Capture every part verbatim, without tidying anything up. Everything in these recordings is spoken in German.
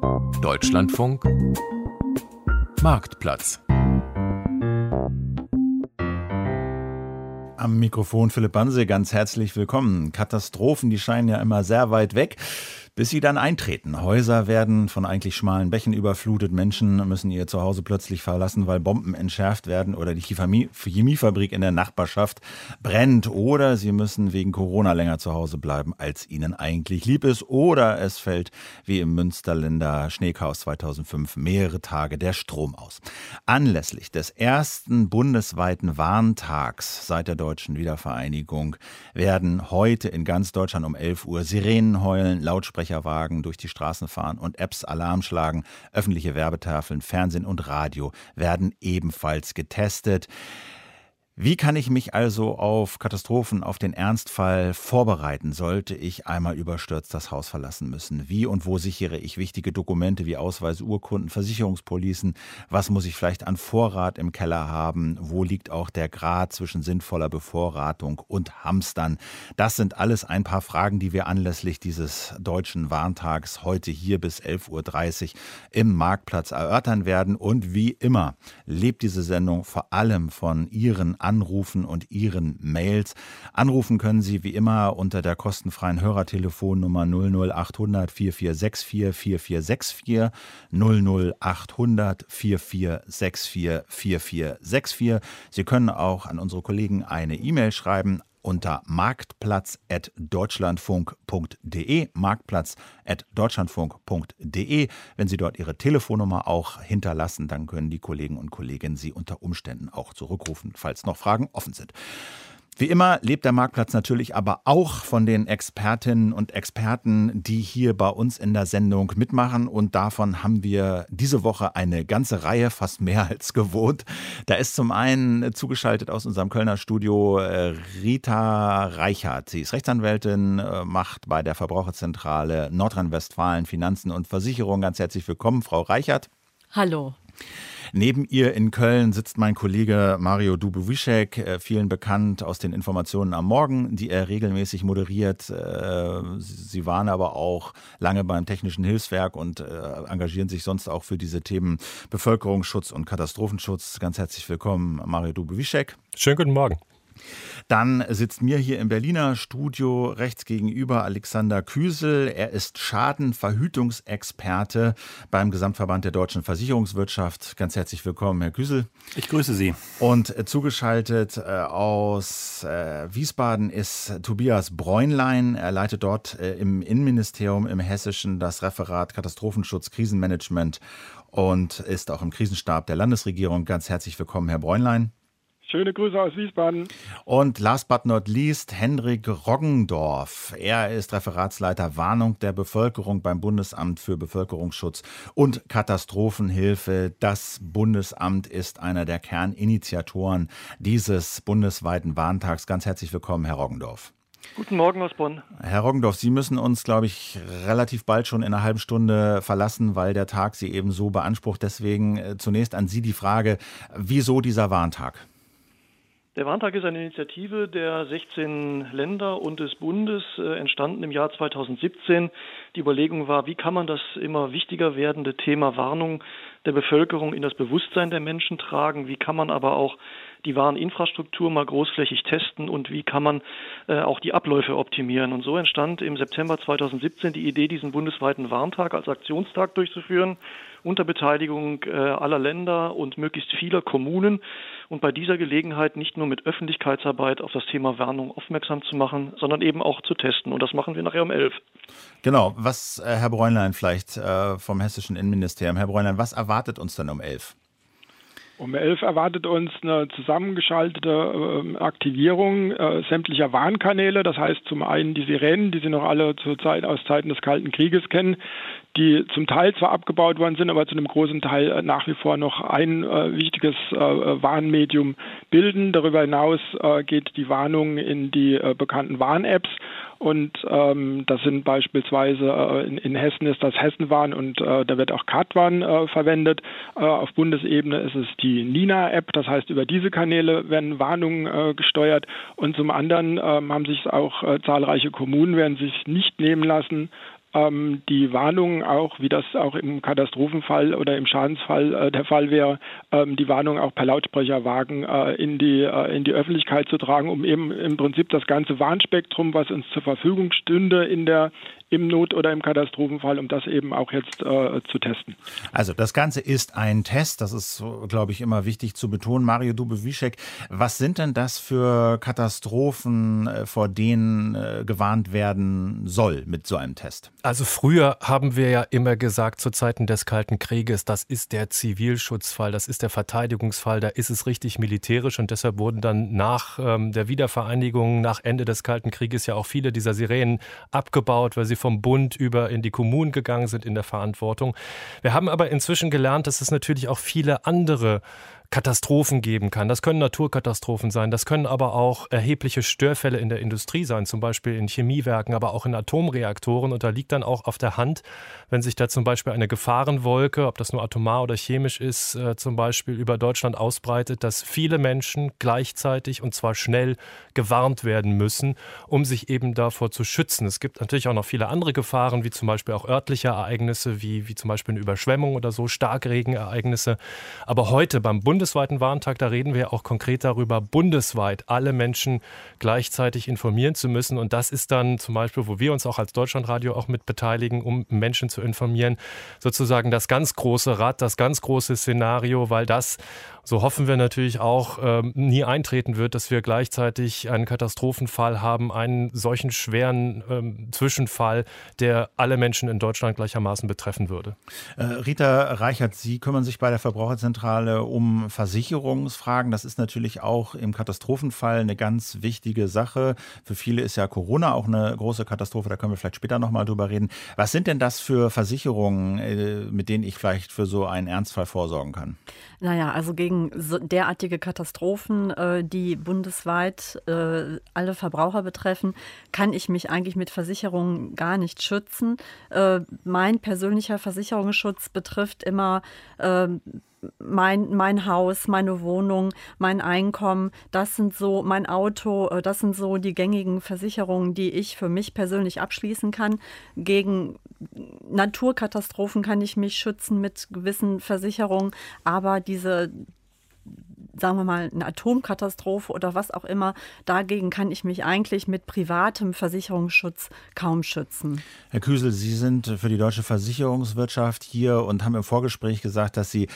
Deutschlandfunk Marktplatz. Am Mikrofon Philipp Banse, ganz herzlich willkommen. Katastrophen, die scheinen ja immer sehr weit weg, bis sie dann eintreten. Häuser werden von eigentlich schmalen Bächen überflutet, Menschen müssen ihr Zuhause plötzlich verlassen, weil Bomben entschärft werden oder die Chemiefabrik in der Nachbarschaft brennt oder sie müssen wegen Corona länger zu Hause bleiben, als ihnen eigentlich lieb ist, oder es fällt wie im Münsterländer Schneechaos zweitausendfünf mehrere Tage der Strom aus. Anlässlich des ersten bundesweiten Warntags seit der deutschen Wiedervereinigung werden heute in ganz Deutschland um elf Uhr Sirenen heulen, Lautsprecherwagen durch die Straßen fahren und Apps Alarm schlagen. Öffentliche Werbetafeln, Fernsehen und Radio werden ebenfalls getestet. Wie kann ich mich also auf Katastrophen, auf den Ernstfall vorbereiten, sollte ich einmal überstürzt das Haus verlassen müssen? Wie und wo sichere ich wichtige Dokumente wie Ausweise, Urkunden, Versicherungspolicen? Was muss ich vielleicht an Vorrat im Keller haben? Wo liegt auch der Grad zwischen sinnvoller Bevorratung und Hamstern? Das sind alles ein paar Fragen, die wir anlässlich dieses deutschen Warntags heute hier bis elf Uhr dreißig im Marktplatz erörtern werden. Und wie immer lebt diese Sendung vor allem von Ihren Anrufen und Ihren Mails. Anrufen können Sie wie immer unter der kostenfreien Hörertelefonnummer null null achthundert vierundvierzig vierundvierzig vierundvierzig null null achthundert vierundvierzig vierundvierzig vierundvierzig. Sie können auch an unsere Kollegen eine E-Mail schreiben unter marktplatz at deutschlandfunk punkt de, marktplatz at deutschlandfunk punkt de. Wenn Sie dort Ihre Telefonnummer auch hinterlassen, dann können die Kollegen und Kolleginnen Sie unter Umständen auch zurückrufen, falls noch Fragen offen sind. Wie immer lebt der Marktplatz natürlich aber auch von den Expertinnen und Experten, die hier bei uns in der Sendung mitmachen. Und davon haben wir diese Woche eine ganze Reihe, fast mehr als gewohnt. Da ist zum einen zugeschaltet aus unserem Kölner Studio Rita Reichert. Sie ist Rechtsanwältin, macht bei der Verbraucherzentrale Nordrhein-Westfalen Finanzen und Versicherung. Ganz herzlich willkommen, Frau Reichert. Hallo. Neben ihr in Köln sitzt mein Kollege Mario Dubovischek, vielen bekannt aus den Informationen am Morgen, die er regelmäßig moderiert. Sie waren aber auch lange beim Technischen Hilfswerk und engagieren sich sonst auch für diese Themen Bevölkerungsschutz und Katastrophenschutz. Ganz herzlich willkommen, Mario Dubovischek. Schönen guten Morgen. Dann sitzt mir hier im Berliner Studio rechts gegenüber Alexander Küsel. Er ist Schadenverhütungsexperte beim Gesamtverband der deutschen Versicherungswirtschaft. Ganz herzlich willkommen, Herr Küsel. Ich grüße Sie. Und zugeschaltet äh, aus äh, Wiesbaden ist Tobias Bräunlein. Er leitet dort äh, im Innenministerium im Hessischen das Referat Katastrophenschutz, Krisenmanagement und ist auch im Krisenstab der Landesregierung. Ganz herzlich willkommen, Herr Bräunlein. Schöne Grüße aus Wiesbaden. Und last but not least, Hendrik Roggendorf. Er ist Referatsleiter Warnung der Bevölkerung beim Bundesamt für Bevölkerungsschutz und Katastrophenhilfe. Das Bundesamt ist einer der Kerninitiatoren dieses bundesweiten Warntags. Ganz herzlich willkommen, Herr Roggendorf. Guten Morgen aus Bonn. Herr Roggendorf, Sie müssen uns, glaube ich, relativ bald schon in einer halben Stunde verlassen, weil der Tag Sie eben so beansprucht. Deswegen äh, zunächst an Sie die Frage, wieso dieser Warntag? Der Warntag ist eine Initiative der sechzehn Länder und des Bundes, äh, entstanden im Jahr zweitausendsiebzehn. Die Überlegung war, wie kann man das immer wichtiger werdende Thema Warnung der Bevölkerung in das Bewusstsein der Menschen tragen? Wie kann man aber auch die Warninfrastruktur mal großflächig testen und wie kann man äh, auch die Abläufe optimieren? Und so entstand im September zweitausendsiebzehn die Idee, diesen bundesweiten Warntag als Aktionstag durchzuführen, unter Beteiligung äh, aller Länder und möglichst vieler Kommunen und bei dieser Gelegenheit nicht nur mit Öffentlichkeitsarbeit auf das Thema Warnung aufmerksam zu machen, sondern eben auch zu testen. Und das machen wir nachher um elf. Genau, was, äh, Herr Bräunlein vielleicht äh, vom Hessischen Innenministerium. Herr Bräunlein, was erwartet uns denn um elf? Um elf erwartet uns eine zusammengeschaltete äh, Aktivierung äh, sämtlicher Warnkanäle. Das heißt zum einen die Sirenen, die Sie noch alle zur Zeit, aus Zeiten des Kalten Krieges kennen, die zum Teil zwar abgebaut worden sind, aber zu einem großen Teil äh, nach wie vor noch ein äh, wichtiges äh, Warnmedium bilden. Darüber hinaus äh, geht die Warnung in die äh, bekannten Warn-Apps. Und ähm, das sind beispielsweise äh, in, in Hessen ist das Hessenwarn und äh, da wird auch Katwarn äh, verwendet. Äh, auf Bundesebene ist es die Nina-App, das heißt über diese Kanäle werden Warnungen äh, gesteuert. Und zum anderen äh, haben sich auch äh, zahlreiche Kommunen werden sich nicht nehmen lassen, ähm, die Warnung auch, wie das auch im Katastrophenfall oder im Schadensfall äh, der Fall wäre, ähm, die Warnung auch per Lautsprecherwagen äh, in die äh, in die Öffentlichkeit zu tragen, um eben im Prinzip das ganze Warnspektrum, was uns zur Verfügung stünde in der im Not- oder im Katastrophenfall, um das eben auch jetzt äh, zu testen. Also das Ganze ist ein Test, das ist, glaube ich, immer wichtig zu betonen. Mario Dube-Wischek, was sind denn das für Katastrophen, vor denen äh, gewarnt werden soll mit so einem Test? Also früher haben wir ja immer gesagt, zu Zeiten des Kalten Krieges, das ist der Zivilschutzfall, das ist der Verteidigungsfall, da ist es richtig militärisch und deshalb wurden dann nach ähm, der Wiedervereinigung, nach Ende des Kalten Krieges ja auch viele dieser Sirenen abgebaut, weil sie vom Bund über in die Kommunen gegangen sind in der Verantwortung. Wir haben aber inzwischen gelernt, dass es natürlich auch viele andere Katastrophen geben kann. Das können Naturkatastrophen sein, das können aber auch erhebliche Störfälle in der Industrie sein, zum Beispiel in Chemiewerken, aber auch in Atomreaktoren. Und da liegt dann auch auf der Hand, wenn sich da zum Beispiel eine Gefahrenwolke, ob das nur atomar oder chemisch ist, äh, zum Beispiel über Deutschland ausbreitet, dass viele Menschen gleichzeitig und zwar schnell gewarnt werden müssen, um sich eben davor zu schützen. Es gibt natürlich auch noch viele andere Gefahren, wie zum Beispiel auch örtliche Ereignisse, wie, wie zum Beispiel eine Überschwemmung oder so, Starkregenereignisse. Aber heute beim Bund bundesweiten Warntag, da reden wir auch konkret darüber, bundesweit alle Menschen gleichzeitig informieren zu müssen. Und das ist dann zum Beispiel, wo wir uns auch als Deutschlandradio auch mit beteiligen, um Menschen zu informieren, sozusagen das ganz große Rad, das ganz große Szenario, weil das, so hoffen wir natürlich auch, ähm, nie eintreten wird, dass wir gleichzeitig einen Katastrophenfall haben, einen solchen schweren ähm, Zwischenfall, der alle Menschen in Deutschland gleichermaßen betreffen würde. Äh, Rita Reichert, Sie kümmern sich bei der Verbraucherzentrale um Versicherungsfragen. Das ist natürlich auch im Katastrophenfall eine ganz wichtige Sache. Für viele ist ja Corona auch eine große Katastrophe, da können wir vielleicht später nochmal drüber reden. Was sind denn das für Versicherungen, mit denen ich vielleicht für so einen Ernstfall vorsorgen kann? Naja, also gegen so derartige Katastrophen, die bundesweit alle Verbraucher betreffen, kann ich mich eigentlich mit Versicherungen gar nicht schützen. Mein persönlicher Versicherungsschutz betrifft immer Mein, mein Haus, meine Wohnung, mein Einkommen, das sind so, mein Auto, das sind so die gängigen Versicherungen, die ich für mich persönlich abschließen kann. Gegen Naturkatastrophen kann ich mich schützen mit gewissen Versicherungen, aber diese, sagen wir mal, eine Atomkatastrophe oder was auch immer, dagegen kann ich mich eigentlich mit privatem Versicherungsschutz kaum schützen. Herr Küsel, Sie sind für die deutsche Versicherungswirtschaft hier und haben im Vorgespräch gesagt, dass Sie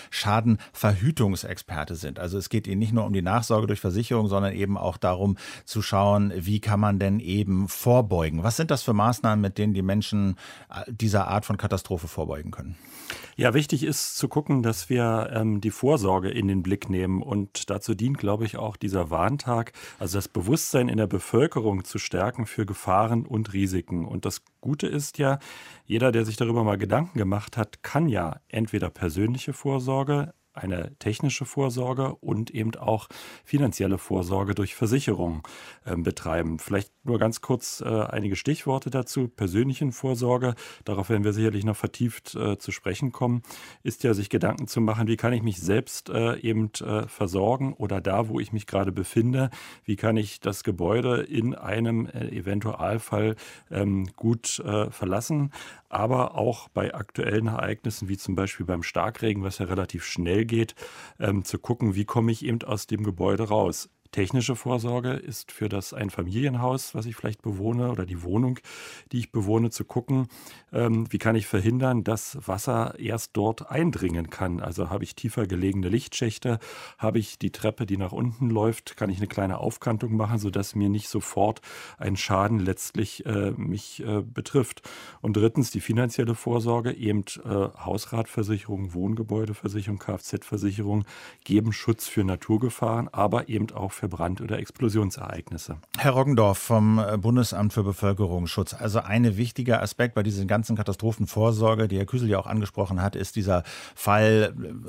Schadenverhütungsexperte sind. Also es geht Ihnen nicht nur um die Nachsorge durch Versicherung, sondern eben auch darum zu schauen, wie kann man denn eben vorbeugen. Was sind das für Maßnahmen, mit denen die Menschen dieser Art von Katastrophe vorbeugen können? Ja, wichtig ist zu gucken, dass wir ähm, die Vorsorge in den Blick nehmen. Und dazu dient, glaube ich, auch dieser Warntag, also das Bewusstsein in der Bevölkerung zu stärken für Gefahren und Risiken. Und das Gute ist ja, jeder, der sich darüber mal Gedanken gemacht hat, kann ja entweder persönliche Vorsorge, eine technische Vorsorge und eben auch finanzielle Vorsorge durch Versicherungen äh, betreiben. Vielleicht nur ganz kurz äh, einige Stichworte dazu. Persönlichen Vorsorge, darauf werden wir sicherlich noch vertieft äh, zu sprechen kommen, ist ja, sich Gedanken zu machen, wie kann ich mich selbst äh, eben äh, versorgen oder da, wo ich mich gerade befinde, wie kann ich das Gebäude in einem äh, Eventualfall ähm, gut äh, verlassen, aber auch bei aktuellen Ereignissen, wie zum Beispiel beim Starkregen, was ja relativ schnell geht, ähm, zu gucken, wie komme ich eben aus dem Gebäude raus. Technische Vorsorge ist für das Einfamilienhaus, was ich vielleicht bewohne, oder die Wohnung, die ich bewohne, zu gucken, ähm, wie kann ich verhindern, dass Wasser erst dort eindringen kann. Also habe ich tiefer gelegene Lichtschächte, habe ich die Treppe, die nach unten läuft, kann ich eine kleine Aufkantung machen, sodass mir nicht sofort ein Schaden letztlich äh, mich äh, betrifft. Und drittens die finanzielle Vorsorge, eben äh, Hausratversicherung, Wohngebäudeversicherung, Kfz-Versicherung geben Schutz für Naturgefahren, aber eben auch für Brand- oder Explosionsereignisse. Herr Roggendorf vom Bundesamt für Bevölkerungsschutz. Also ein wichtiger Aspekt bei dieser ganzen Katastrophenvorsorge, die Herr Küsel ja auch angesprochen hat, ist dieser Fall,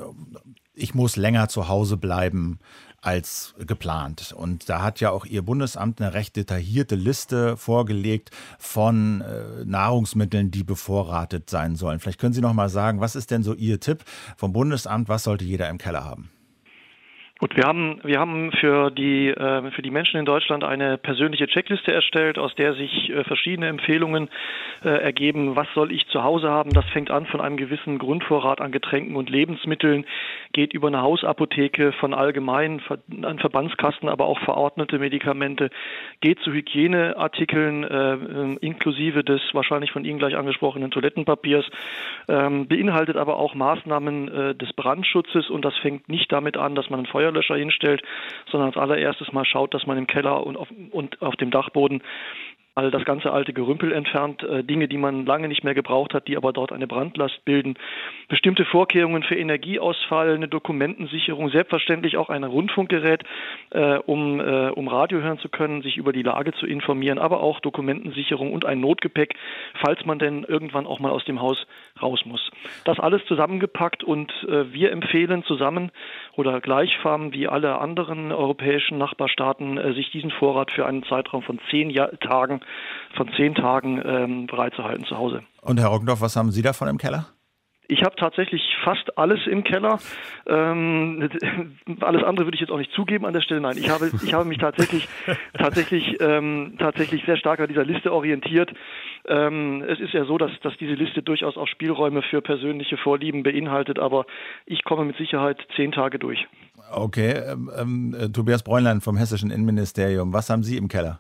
ich muss länger zu Hause bleiben als geplant. Und da hat ja auch Ihr Bundesamt eine recht detaillierte Liste vorgelegt von äh, Nahrungsmitteln, die bevorratet sein sollen. Vielleicht können Sie noch mal sagen, was ist denn so Ihr Tipp vom Bundesamt, was sollte jeder im Keller haben? Gut, wir haben, wir haben für die, äh, für die Menschen in Deutschland eine persönliche Checkliste erstellt, aus der sich äh, verschiedene Empfehlungen äh, ergeben. Was soll ich zu Hause haben? Das fängt an von einem gewissen Grundvorrat an Getränken und Lebensmitteln, geht über eine Hausapotheke von allgemeinen, an Verbandskasten, aber auch verordnete Medikamente, geht zu Hygieneartikeln, äh, inklusive des wahrscheinlich von Ihnen gleich angesprochenen Toilettenpapiers, äh, beinhaltet aber auch Maßnahmen äh, des Brandschutzes, und das fängt nicht damit an, dass man ein Feuer Feuerlöscher hinstellt, sondern als allererstes mal schaut, dass man im Keller und auf, und auf dem Dachboden all das ganze alte Gerümpel entfernt, äh, Dinge, die man lange nicht mehr gebraucht hat, die aber dort eine Brandlast bilden. Bestimmte Vorkehrungen für Energieausfall, eine Dokumentensicherung, selbstverständlich auch ein Rundfunkgerät, äh, um, äh, um Radio hören zu können, sich über die Lage zu informieren, aber auch Dokumentensicherung und ein Notgepäck, falls man denn irgendwann auch mal aus dem Haus raus muss. Das alles zusammengepackt, und äh, wir empfehlen zusammen oder gleichfarben wie alle anderen europäischen Nachbarstaaten, äh, sich diesen Vorrat für einen Zeitraum von zehn Jahr- Tagen von zehn Tagen ähm, bereitzuhalten zu Hause. Und Herr Roggendorf, was haben Sie davon im Keller? Ich habe tatsächlich fast alles im Keller. Ähm, alles andere würde ich jetzt auch nicht zugeben an der Stelle. Nein, ich habe, ich habe mich tatsächlich, tatsächlich, ähm, tatsächlich sehr stark an dieser Liste orientiert. Ähm, es ist ja so, dass, dass diese Liste durchaus auch Spielräume für persönliche Vorlieben beinhaltet, aber ich komme mit Sicherheit zehn Tage durch. Okay, ähm, ähm, Tobias Bräunlein vom Hessischen Innenministerium, was haben Sie im Keller?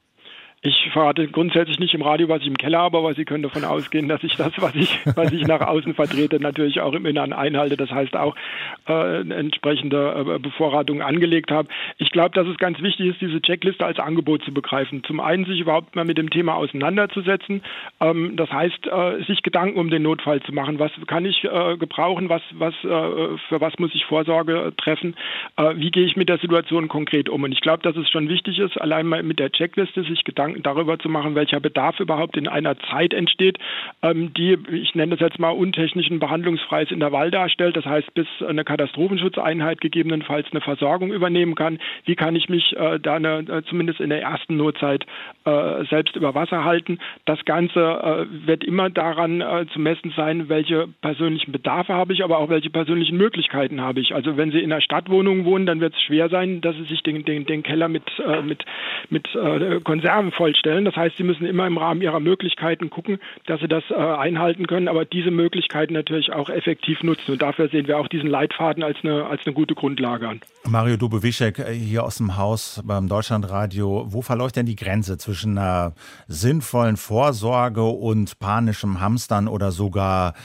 Ich verrate grundsätzlich nicht im Radio, was ich im Keller habe, aber Sie können davon ausgehen, dass ich das, was ich, was ich nach außen vertrete, natürlich auch im Inneren einhalte. Das heißt auch äh, eine entsprechende äh, Bevorratung angelegt habe. Ich glaube, dass es ganz wichtig ist, diese Checkliste als Angebot zu begreifen. Zum einen sich überhaupt mal mit dem Thema auseinanderzusetzen. Ähm, das heißt, äh, sich Gedanken um den Notfall zu machen. Was kann ich äh, gebrauchen? Was, was, äh, für was muss ich Vorsorge treffen? Äh, wie gehe ich mit der Situation konkret um? Und ich glaube, dass es schon wichtig ist, allein mal mit der Checkliste sich Gedanken darüber zu machen, welcher Bedarf überhaupt in einer Zeit entsteht, ähm, die, ich nenne das jetzt mal, untechnischen behandlungsfreies Intervall darstellt. Das heißt, bis eine Katastrophenschutzeinheit gegebenenfalls eine Versorgung übernehmen kann. Wie kann ich mich äh, da eine, äh, zumindest in der ersten Notzeit äh, selbst über Wasser halten? Das Ganze äh, wird immer daran äh, zu messen sein, welche persönlichen Bedarfe habe ich, aber auch welche persönlichen Möglichkeiten habe ich. Also wenn Sie in einer Stadtwohnung wohnen, dann wird es schwer sein, dass Sie sich den, den, den Keller mit, äh, mit, mit äh, Konserven vollstellen. Das heißt, Sie müssen immer im Rahmen Ihrer Möglichkeiten gucken, dass Sie das äh, einhalten können, aber diese Möglichkeiten natürlich auch effektiv nutzen. Und dafür sehen wir auch diesen Leitfaden als eine, als eine gute Grundlage an. Mario Dubewischek hier aus dem Haus beim Deutschlandradio. Wo verläuft denn die Grenze zwischen einer sinnvollen Vorsorge und panischem Hamstern oder sogar,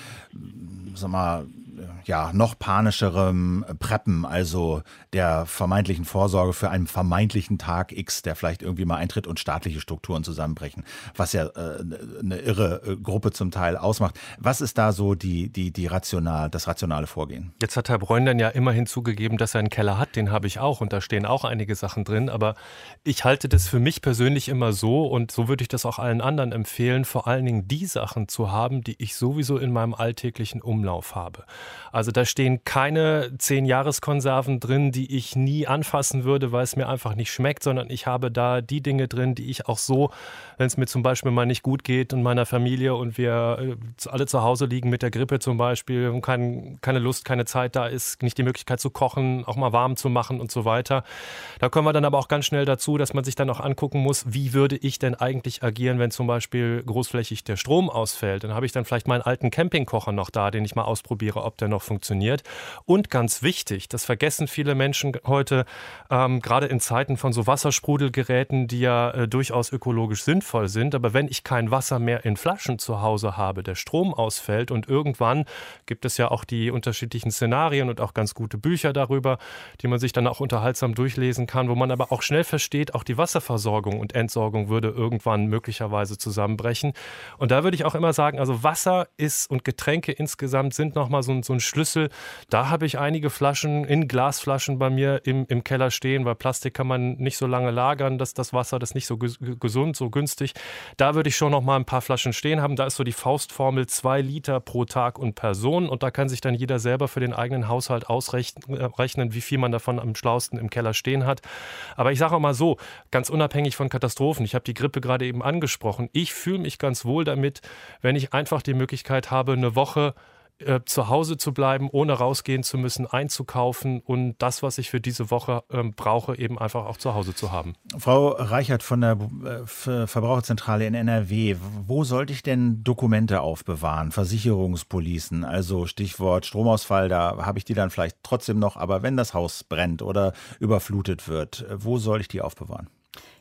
sag mal, ja, noch panischerem Preppen, also der vermeintlichen Vorsorge für einen vermeintlichen Tag X, der vielleicht irgendwie mal eintritt und staatliche Strukturen zusammenbrechen, was ja äh, eine irre äh, Gruppe zum Teil ausmacht. Was ist da so die, die, die rational, das rationale Vorgehen? Jetzt hat Herr Bräunlein ja immerhin zugegeben, dass er einen Keller hat, den habe ich auch und da stehen auch einige Sachen drin, aber ich halte das für mich persönlich immer so und so würde ich das auch allen anderen empfehlen, vor allen Dingen die Sachen zu haben, die ich sowieso in meinem alltäglichen Umlauf habe. Also da stehen keine zehn-Jahres-Konserven drin, die ich nie anfassen würde, weil es mir einfach nicht schmeckt, sondern ich habe da die Dinge drin, die ich auch so, wenn es mir zum Beispiel mal nicht gut geht und meiner Familie und wir alle zu Hause liegen mit der Grippe zum Beispiel und kein, keine Lust, keine Zeit da ist, nicht die Möglichkeit zu kochen, auch mal warm zu machen und so weiter. Da kommen wir dann aber auch ganz schnell dazu, dass man sich dann auch angucken muss, wie würde ich denn eigentlich agieren, wenn zum Beispiel großflächig der Strom ausfällt. Dann habe ich dann vielleicht meinen alten Campingkocher noch da, den ich mal ausprobiere, ob der noch funktioniert. Und ganz wichtig, das vergessen viele Menschen heute, ähm, gerade in Zeiten von so Wassersprudelgeräten, die ja äh, durchaus ökologisch sinnvoll sind. Aber wenn ich kein Wasser mehr in Flaschen zu Hause habe, der Strom ausfällt und irgendwann gibt es ja auch die unterschiedlichen Szenarien und auch ganz gute Bücher darüber, die man sich dann auch unterhaltsam durchlesen kann, wo man aber auch schnell versteht, auch die Wasserversorgung und Entsorgung würde irgendwann möglicherweise zusammenbrechen. Und da würde ich auch immer sagen, also Wasser ist und Getränke insgesamt sind nochmal so, so ein Schlüssel. Da habe ich einige Flaschen in Glasflaschen bei mir im, im Keller stehen, weil Plastik kann man nicht so lange lagern, dass das Wasser, das ist nicht so gesund, so günstig. Da würde ich schon noch mal ein paar Flaschen stehen haben. Da ist so die Faustformel zwei Liter pro Tag und Person und da kann sich dann jeder selber für den eigenen Haushalt ausrechnen, wie viel man davon am schlausten im Keller stehen hat. Aber ich sage auch mal so, ganz unabhängig von Katastrophen, ich habe die Grippe gerade eben angesprochen, ich fühle mich ganz wohl damit, wenn ich einfach die Möglichkeit habe, eine Woche äh, zu Hause zu bleiben, ohne rausgehen zu müssen, einzukaufen und das, was ich für diese Woche äh, brauche, eben einfach auch zu Hause zu haben. Frau Reichert von der äh, Verbraucherzentrale in N R W, wo sollte ich denn Dokumente aufbewahren? Versicherungspolicen, also Stichwort Stromausfall, da habe ich die dann vielleicht trotzdem noch, aber wenn das Haus brennt oder überflutet wird, wo soll ich die aufbewahren?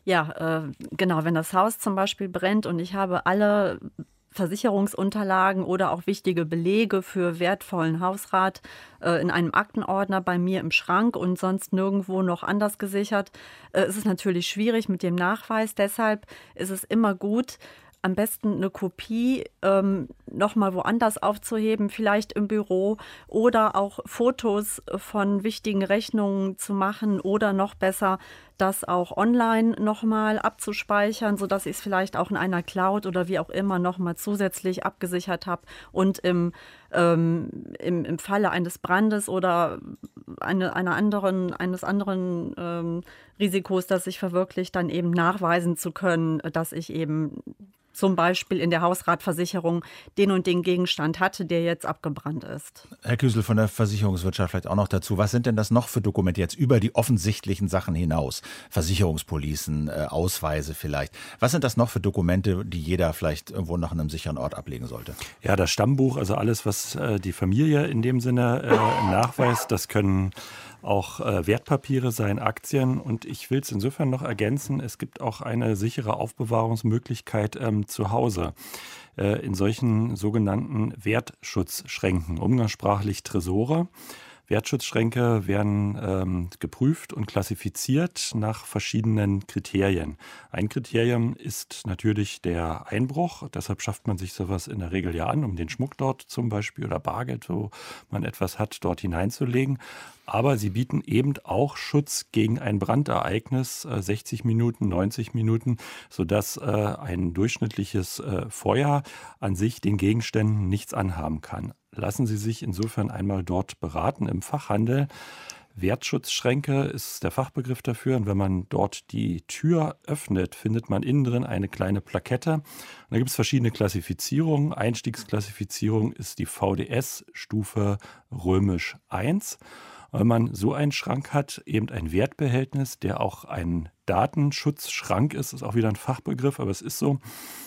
Ja, äh, genau, wenn das Haus zum Beispiel brennt und ich habe alle Versicherungsunterlagen oder auch wichtige Belege für wertvollen Hausrat äh, in einem Aktenordner bei mir im Schrank und sonst nirgendwo noch anders gesichert, äh, ist es natürlich schwierig mit dem Nachweis. Deshalb ist es immer gut, am besten eine Kopie ähm, nochmal woanders aufzuheben, vielleicht im Büro oder auch Fotos von wichtigen Rechnungen zu machen oder noch besser, das auch online nochmal abzuspeichern, sodass ich es vielleicht auch in einer Cloud oder wie auch immer nochmal zusätzlich abgesichert habe und im, ähm, im, im Falle eines Brandes oder eine, einer anderen, eines anderen ähm, Risikos, das sich verwirklicht, dann eben nachweisen zu können, dass ich eben zum Beispiel in der Hausratversicherung den und den Gegenstand hatte, der jetzt abgebrannt ist. Herr Küsel von der Versicherungswirtschaft vielleicht auch noch dazu. Was sind denn das noch für Dokumente jetzt über die offensichtlichen Sachen hinaus? Versicherungspolicen, äh, Ausweise vielleicht. Was sind das noch für Dokumente, die jeder vielleicht irgendwo nach einem sicheren Ort ablegen sollte? Ja, das Stammbuch, also alles, was äh, die Familie in dem Sinne äh, nachweist, das können auch äh, Wertpapiere sein, Aktien. Und ich will es insofern noch ergänzen, es gibt auch eine sichere Aufbewahrungsmöglichkeit ähm, zu Hause äh, in solchen sogenannten Wertschutzschränken, umgangssprachlich Tresore. Wertschutzschränke werden ähm, geprüft und klassifiziert nach verschiedenen Kriterien. Ein Kriterium ist natürlich der Einbruch. Deshalb schafft man sich sowas in der Regel ja an, um den Schmuck dort zum Beispiel oder Bargeld, wo man etwas hat, dort hineinzulegen. Aber sie bieten eben auch Schutz gegen ein Brandereignis, äh, sechzig Minuten, neunzig Minuten, sodass äh, ein durchschnittliches äh, Feuer an sich den Gegenständen nichts anhaben kann. Lassen Sie sich insofern einmal dort beraten im Fachhandel. Wertschutzschränke ist der Fachbegriff dafür. Und wenn man dort die Tür öffnet, findet man innen drin eine kleine Plakette. Und da gibt es verschiedene Klassifizierungen. Einstiegsklassifizierung ist die V D S-Stufe römisch eins. Wenn man so einen Schrank hat, eben ein Wertbehältnis, der auch ein Datenschutzschrank ist, ist auch wieder ein Fachbegriff, aber es ist so,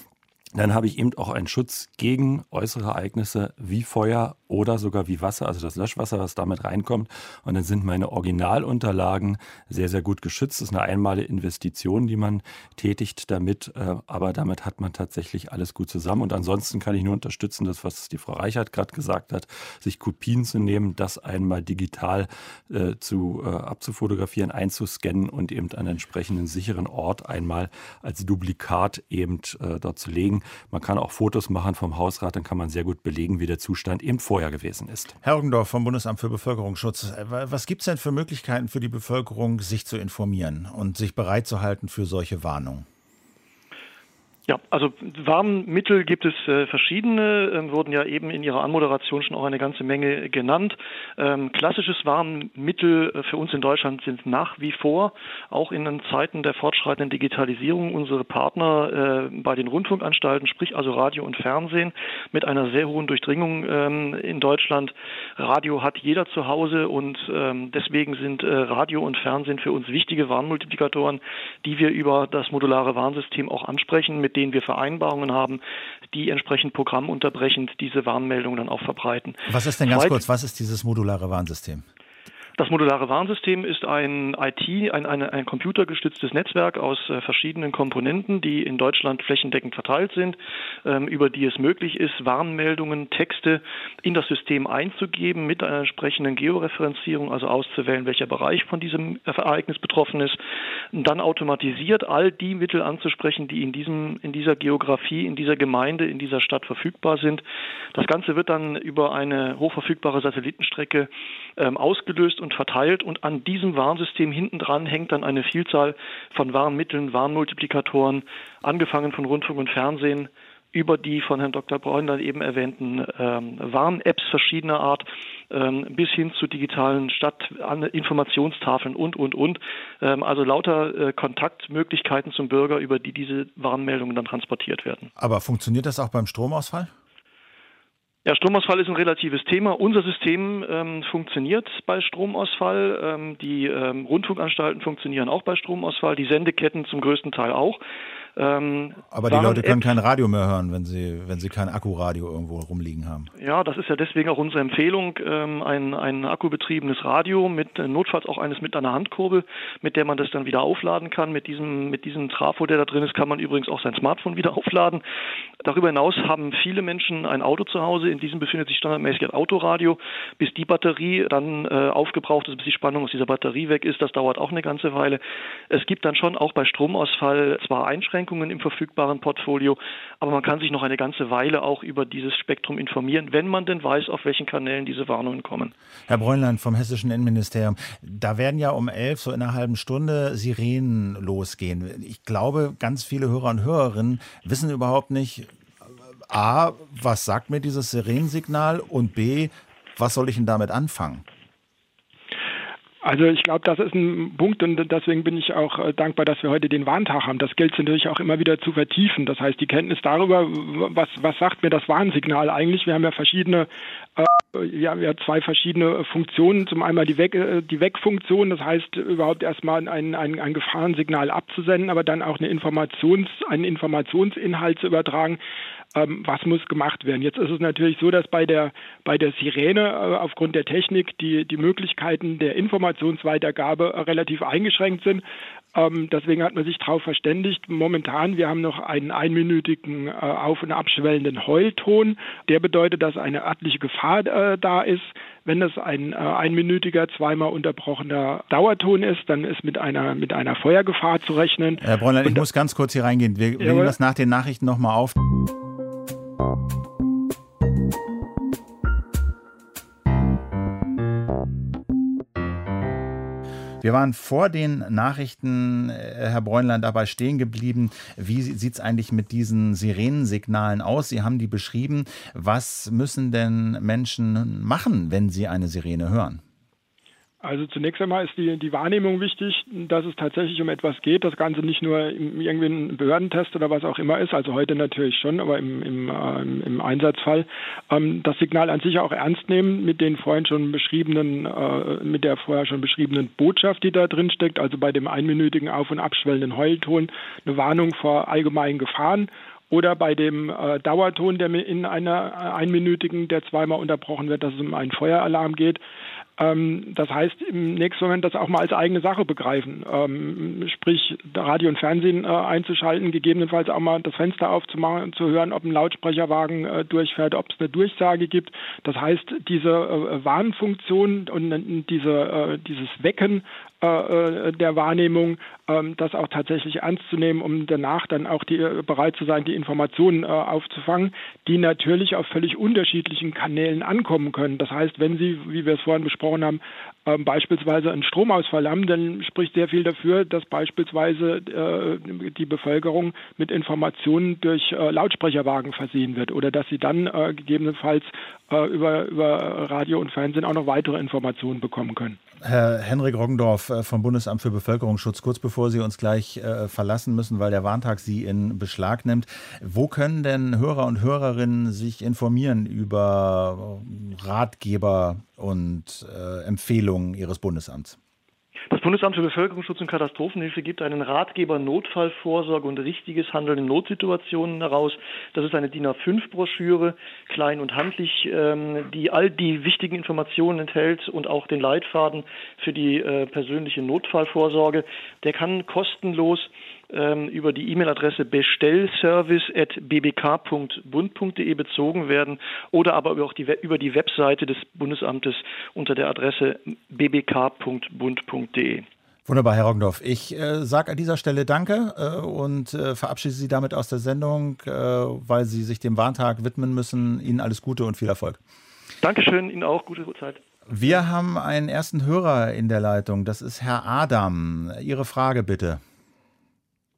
dann habe ich eben auch einen Schutz gegen äußere Ereignisse wie Feuer oder sogar wie Wasser, also das Löschwasser, was damit reinkommt. Und dann sind meine Originalunterlagen sehr, sehr gut geschützt. Das ist eine einmalige Investition, die man tätigt damit. Aber damit hat man tatsächlich alles gut zusammen. Und ansonsten kann ich nur unterstützen, das, was die Frau Reichert gerade gesagt hat, sich Kopien zu nehmen, das einmal digital äh, zu, äh, abzufotografieren, einzuscannen und eben an einen entsprechenden sicheren Ort einmal als Duplikat eben äh, dort zu legen. Man kann auch Fotos machen vom Hausrat, dann kann man sehr gut belegen, wie der Zustand eben vorher gewesen ist. Herr Oggendorf vom Bundesamt für Bevölkerungsschutz. Was gibt es denn für Möglichkeiten für die Bevölkerung, sich zu informieren und sich bereit zu halten für solche Warnungen? Ja, also Warnmittel gibt es äh, verschiedene, ähm, wurden ja eben in Ihrer Anmoderation schon auch eine ganze Menge genannt. Ähm, klassisches Warnmittel äh, für uns in Deutschland sind nach wie vor, auch in den Zeiten der fortschreitenden Digitalisierung, unsere Partner äh, bei den Rundfunkanstalten, sprich also Radio und Fernsehen, mit einer sehr hohen Durchdringung ähm, in Deutschland. Radio hat jeder zu Hause und ähm, deswegen sind äh, Radio und Fernsehen für uns wichtige Warnmultiplikatoren, die wir über das modulare Warnsystem auch ansprechen, mit denen wir Vereinbarungen haben, die entsprechend programmunterbrechend diese Warnmeldungen dann auch verbreiten. Was ist denn ganz Zweit- kurz, was ist dieses modulare Warnsystem? Das modulare Warnsystem ist ein I T, ein, ein, ein computergestütztes Netzwerk aus äh, verschiedenen Komponenten, die in Deutschland flächendeckend verteilt sind, ähm, über die es möglich ist, Warnmeldungen, Texte in das System einzugeben mit einer entsprechenden Georeferenzierung, also auszuwählen, welcher Bereich von diesem Ereignis betroffen ist, und dann automatisiert all die Mittel anzusprechen, die in diesem, in dieser Geografie, in dieser Gemeinde, in dieser Stadt verfügbar sind. Das Ganze wird dann über eine hochverfügbare Satellitenstrecke ähm, ausgelöst und verteilt, und an diesem Warnsystem hinten dran hängt dann eine Vielzahl von Warnmitteln, Warnmultiplikatoren, angefangen von Rundfunk und Fernsehen über die von Herrn Doktor Bräunlein eben erwähnten ähm, Warn-Apps verschiedener Art ähm, bis hin zu digitalen Stadtinformationstafeln und, und, und. Ähm, also lauter äh, Kontaktmöglichkeiten zum Bürger, über die diese Warnmeldungen dann transportiert werden. Aber funktioniert das auch beim Stromausfall? Ja, Stromausfall ist ein relatives Thema. Unser System ähm, funktioniert bei Stromausfall. Ähm, die ähm, Rundfunkanstalten funktionieren auch bei Stromausfall. Die Sendeketten zum größten Teil auch. Ähm, Aber die Leute können kein Radio mehr hören, wenn sie, wenn sie kein Akkuradio irgendwo rumliegen haben. Ja, das ist ja deswegen auch unsere Empfehlung, ähm, ein, ein akkubetriebenes Radio mit äh, notfalls auch eines mit einer Handkurbel, mit der man das dann wieder aufladen kann. Mit diesem, mit diesem Trafo, der da drin ist, kann man übrigens auch sein Smartphone wieder aufladen. Darüber hinaus haben viele Menschen ein Auto zu Hause. In diesem befindet sich standardmäßig ein Autoradio. Bis die Batterie dann äh, aufgebraucht ist, bis die Spannung aus dieser Batterie weg ist, das dauert auch eine ganze Weile. Es gibt dann schon auch bei Stromausfall zwar Einschränkungen im verfügbaren Portfolio, aber man kann sich noch eine ganze Weile auch über dieses Spektrum informieren, wenn man denn weiß, auf welchen Kanälen diese Warnungen kommen. Herr Bräunlein vom Hessischen Innenministerium, da werden ja um elf, so in einer halben Stunde, Sirenen losgehen. Ich glaube, ganz viele Hörer und Hörerinnen wissen überhaupt nicht, A, was sagt mir dieses Sirenensignal und B, was soll ich denn damit anfangen? Also ich glaube, das ist ein Punkt und deswegen bin ich auch äh, dankbar, dass wir heute den Warntag haben. Das gilt natürlich auch immer wieder zu vertiefen. Das heißt, die Kenntnis darüber, was, was sagt mir das Warnsignal eigentlich? Wir haben ja verschiedene, äh, wir haben ja zwei verschiedene Funktionen. Zum einen die, Weg, äh, die Wegfunktion, das heißt überhaupt erstmal ein, ein, ein Gefahrensignal abzusenden, aber dann auch eine Informations, einen Informationsinhalt zu übertragen. Ähm, was muss gemacht werden? Jetzt ist es natürlich so, dass bei der bei der Sirene äh, aufgrund der Technik die die Möglichkeiten der Informationsweitergabe äh, relativ eingeschränkt sind. Ähm, deswegen hat man sich darauf verständigt. Momentan, wir haben noch einen einminütigen äh, auf- und abschwellenden Heulton. Der bedeutet, dass eine örtliche Gefahr äh, da ist. Wenn es ein äh, einminütiger, zweimal unterbrochener Dauerton ist, dann ist mit einer mit einer Feuergefahr zu rechnen. Herr Bräunlein, ich muss ganz kurz hier reingehen. Wir Ja, nehmen das nach den Nachrichten nochmal auf. Wir waren vor den Nachrichten, Herr Bräunlein, dabei stehen geblieben. Wie sieht es eigentlich mit diesen Sirenensignalen aus? Sie haben die beschrieben. Was müssen denn Menschen machen, wenn sie eine Sirene hören? Also zunächst einmal ist die, die Wahrnehmung wichtig, dass es tatsächlich um etwas geht. Das Ganze nicht nur im, irgendwie ein Behördentest oder was auch immer ist, also heute natürlich schon, aber im, im, äh, im Einsatzfall. Ähm, das Signal an sich auch ernst nehmen mit den vorhin schon beschriebenen, äh, mit der vorher schon beschriebenen Botschaft, die da drin steckt, also bei dem einminütigen auf- und abschwellenden Heulton eine Warnung vor allgemeinen Gefahren. Oder bei dem äh, Dauerton, der in einer äh, einminütigen, der zweimal unterbrochen wird, dass es um einen Feueralarm geht. Ähm, das heißt, im nächsten Moment das auch mal als eigene Sache begreifen. Ähm, sprich, Radio und Fernsehen äh, einzuschalten, gegebenenfalls auch mal das Fenster aufzumachen, zu hören, ob ein Lautsprecherwagen äh, durchfährt, ob es eine Durchsage gibt. Das heißt, diese äh, Warnfunktion und äh, diese, äh, dieses Wecken äh, der Wahrnehmung, äh, das auch tatsächlich ernst zu nehmen, um danach dann auch die, äh, bereit zu sein, die Informationen äh, aufzufangen, die natürlich auf völlig unterschiedlichen Kanälen ankommen können. Das heißt, wenn Sie, wie wir es vorhin besprochen haben, äh, beispielsweise einen Stromausfall haben, dann spricht sehr viel dafür, dass beispielsweise äh, die Bevölkerung mit Informationen durch äh, Lautsprecherwagen versehen wird oder dass sie dann äh, gegebenenfalls äh, über, über Radio und Fernsehen auch noch weitere Informationen bekommen können. Herr Henrik Roggendorf vom Bundesamt für Bevölkerungsschutz, kurz bevor Sie uns gleich äh, verlassen müssen, weil der Warntag Sie in Beschlag nimmt. Wo können denn Hörer und Hörerinnen sich informieren über Ratgeber und äh, Empfehlungen Ihres Bundesamts? Das Bundesamt für Bevölkerungsschutz und Katastrophenhilfe gibt einen Ratgeber Notfallvorsorge und richtiges Handeln in Notsituationen heraus. Das ist eine D I N A fünf Broschüre, klein und handlich, die all die wichtigen Informationen enthält und auch den Leitfaden für die persönliche Notfallvorsorge. Der kann kostenlos über die E-Mail-Adresse bestellservice at b b k punkt bund punkt d e bezogen werden oder aber auch die, über die Webseite des Bundesamtes unter der Adresse b b k punkt bund punkt d e. Wunderbar, Herr Roggendorf. Ich äh, sage an dieser Stelle Danke äh, und äh, verabschiede Sie damit aus der Sendung, äh, weil Sie sich dem Warntag widmen müssen. Ihnen alles Gute und viel Erfolg. Dankeschön, Ihnen auch gute Zeit. Wir haben einen ersten Hörer in der Leitung. Das ist Herr Adam. Ihre Frage bitte.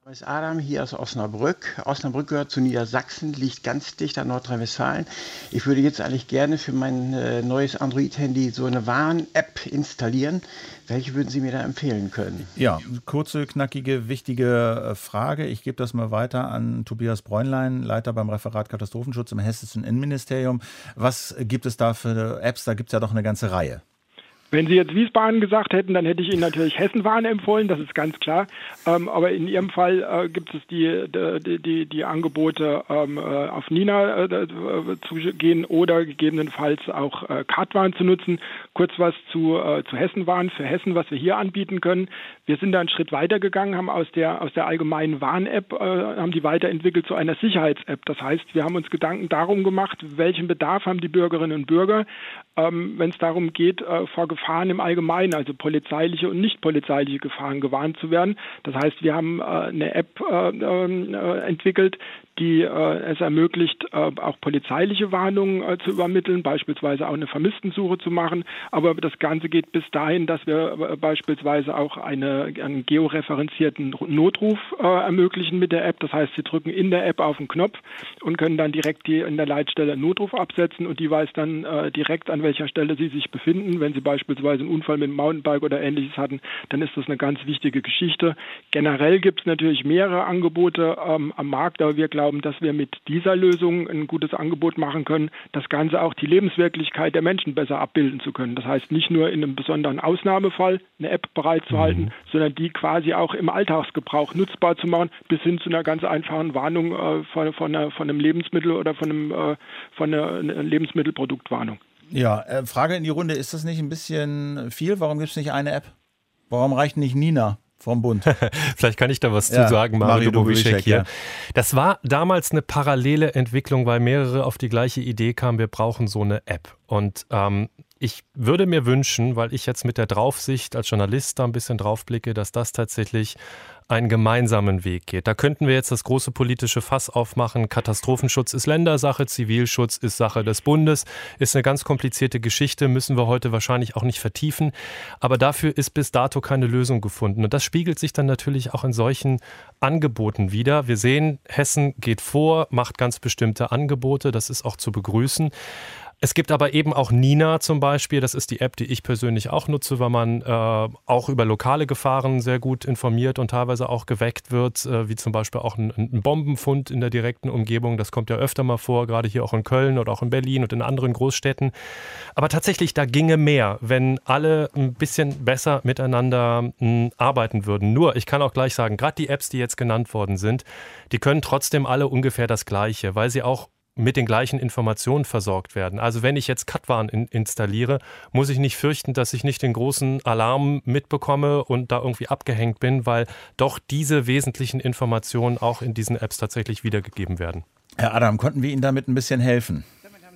Ich bin Adam hier aus Osnabrück. Osnabrück gehört zu Niedersachsen, liegt ganz dicht an Nordrhein-Westfalen. Ich würde jetzt eigentlich gerne für mein äh, neues Android-Handy so eine Warn-App installieren. Welche würden Sie mir da empfehlen können? Ja, kurze, knackige, wichtige Frage. Ich gebe das mal weiter an Tobias Bräunlein, Leiter beim Referat Katastrophenschutz im Hessischen Innenministerium. Was gibt es da für Apps? Da gibt es ja doch eine ganze Reihe. Wenn Sie jetzt Wiesbaden gesagt hätten, dann hätte ich Ihnen natürlich Hessenwarn empfohlen, das ist ganz klar. Ähm, aber in Ihrem Fall äh, gibt es die, die, die, die Angebote, ähm, auf Nina äh, zu gehen oder gegebenenfalls auch äh, Kartwarn zu nutzen. Kurz was zu, äh, zu Hessenwarn für Hessen, was wir hier anbieten können. Wir sind da einen Schritt weiter gegangen, haben aus der, aus der allgemeinen Warn-App, äh, haben die weiterentwickelt zu einer Sicherheits-App. Das heißt, wir haben uns Gedanken darum gemacht, welchen Bedarf haben die Bürgerinnen und Bürger, ähm, wenn es darum geht, äh, vor Gefahren im Allgemeinen, also polizeiliche und nicht polizeiliche Gefahren gewarnt zu werden. Das heißt, wir haben äh, eine App äh, äh, entwickelt, die äh, es ermöglicht, äh, auch polizeiliche Warnungen äh, zu übermitteln, beispielsweise auch eine Vermisstensuche zu machen. Aber das Ganze geht bis dahin, dass wir äh, beispielsweise auch eine, einen georeferenzierten Notruf äh, ermöglichen mit der App. Das heißt, Sie drücken in der App auf den Knopf und können dann direkt die, in der Leitstelle einen Notruf absetzen und die weiß dann äh, direkt, an welcher Stelle Sie sich befinden. Wenn Sie beispielsweise einen Unfall mit dem Mountainbike oder Ähnliches hatten, dann ist das eine ganz wichtige Geschichte. Generell gibt es natürlich mehrere Angebote ähm, am Markt, aber wir glauben, dass wir mit dieser Lösung ein gutes Angebot machen können, das Ganze auch die Lebenswirklichkeit der Menschen besser abbilden zu können. Das heißt, nicht nur in einem besonderen Ausnahmefall eine App bereitzuhalten, mhm. sondern die quasi auch im Alltagsgebrauch nutzbar zu machen, bis hin zu einer ganz einfachen Warnung äh, von, von, einer, von einem Lebensmittel oder von, einem, äh, von einer, einer Lebensmittelproduktwarnung. Ja, äh, Frage in die Runde, ist das nicht ein bisschen viel? Warum gibt es nicht eine App? Warum reicht nicht Nina vom Bund? Vielleicht kann ich da was ja, zu sagen, Mario, Mario Dobischek hier. Ja. Das war damals eine parallele Entwicklung, weil mehrere auf die gleiche Idee kamen, wir brauchen so eine App. Und ähm, ich würde mir wünschen, weil ich jetzt mit der Draufsicht als Journalist da ein bisschen drauf blicke, dass das tatsächlich einen gemeinsamen Weg geht. Da könnten wir jetzt das große politische Fass aufmachen. Katastrophenschutz ist Ländersache, Zivilschutz ist Sache des Bundes. Ist eine ganz komplizierte Geschichte, müssen wir heute wahrscheinlich auch nicht vertiefen. Aber dafür ist bis dato keine Lösung gefunden. Und das spiegelt sich dann natürlich auch in solchen Angeboten wider. Wir sehen, Hessen geht vor, macht ganz bestimmte Angebote. Das ist auch zu begrüßen. Es gibt aber eben auch Nina zum Beispiel, das ist die App, die ich persönlich auch nutze, weil man äh, auch über lokale Gefahren sehr gut informiert und teilweise auch geweckt wird, äh, wie zum Beispiel auch ein, ein Bombenfund in der direkten Umgebung. Das kommt ja öfter mal vor, gerade hier auch in Köln oder auch in Berlin und in anderen Großstädten. Aber tatsächlich, da ginge mehr, wenn alle ein bisschen besser miteinander mh, arbeiten würden. Nur, ich kann auch gleich sagen, gerade die Apps, die jetzt genannt worden sind, die können trotzdem alle ungefähr das Gleiche, weil sie auch mit den gleichen Informationen versorgt werden. Also wenn ich jetzt Katwarn in, installiere, muss ich nicht fürchten, dass ich nicht den großen Alarm mitbekomme und da irgendwie abgehängt bin, weil doch diese wesentlichen Informationen auch in diesen Apps tatsächlich wiedergegeben werden. Herr Adam, konnten wir Ihnen damit ein bisschen helfen?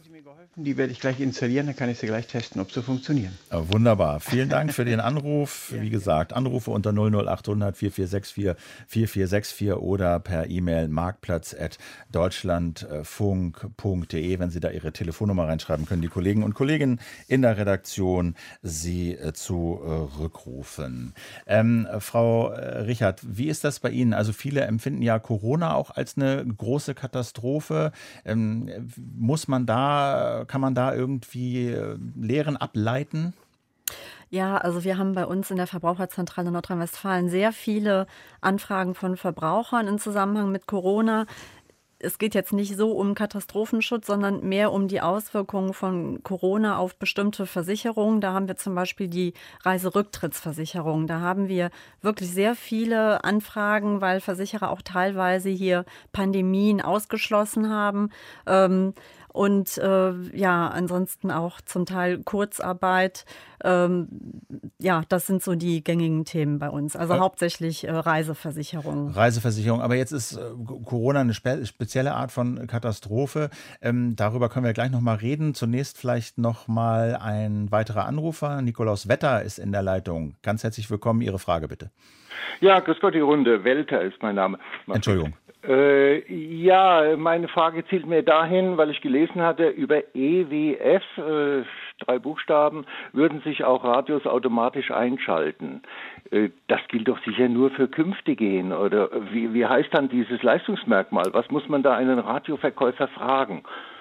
Die werde ich gleich installieren, dann kann ich sie gleich testen, ob sie funktionieren. Oh, wunderbar. Vielen Dank für den Anruf. Wie gesagt, Anrufe unter null null acht hundert vier vier sechs vier vier vier sechs vier oder per E-Mail marktplatz at deutschlandfunk punkt de. Wenn Sie da Ihre Telefonnummer reinschreiben, können die Kollegen und Kolleginnen in der Redaktion Sie äh, zurückrufen. Ähm, Frau Richard, wie ist das bei Ihnen? Also viele empfinden ja Corona auch als eine große Katastrophe. Ähm, muss man da Kann man da irgendwie Lehren ableiten? Ja, also wir haben bei uns in der Verbraucherzentrale Nordrhein-Westfalen sehr viele Anfragen von Verbrauchern im Zusammenhang mit Corona. Es geht jetzt nicht so um Katastrophenschutz, sondern mehr um die Auswirkungen von Corona auf bestimmte Versicherungen. Da haben wir zum Beispiel die Reiserücktrittsversicherung. Da haben wir wirklich sehr viele Anfragen, weil Versicherer auch teilweise hier Pandemien ausgeschlossen haben. Ähm, Und äh, ja, ansonsten auch zum Teil Kurzarbeit. Ähm, ja, das sind so die gängigen Themen bei uns. Also äh, hauptsächlich äh, Reiseversicherung. Reiseversicherung. Aber jetzt ist äh, Corona eine spe- spezielle Art von Katastrophe. Ähm, darüber können wir gleich noch mal reden. Zunächst vielleicht noch mal ein weiterer Anrufer. Nikolaus Wetter ist in der Leitung. Ganz herzlich willkommen. Ihre Frage bitte. Ja, grüß Gott, die Runde. Welter ist mein Name. Entschuldigung. Äh, ja, meine Frage zielt mir dahin, weil ich gelesen hatte, über E W F, äh, drei Buchstaben, würden sich auch Radios automatisch einschalten. Äh, das gilt doch sicher nur für künftige hin, oder wie, wie heißt dann dieses Leistungsmerkmal? Was muss man da einen Radioverkäufer fragen?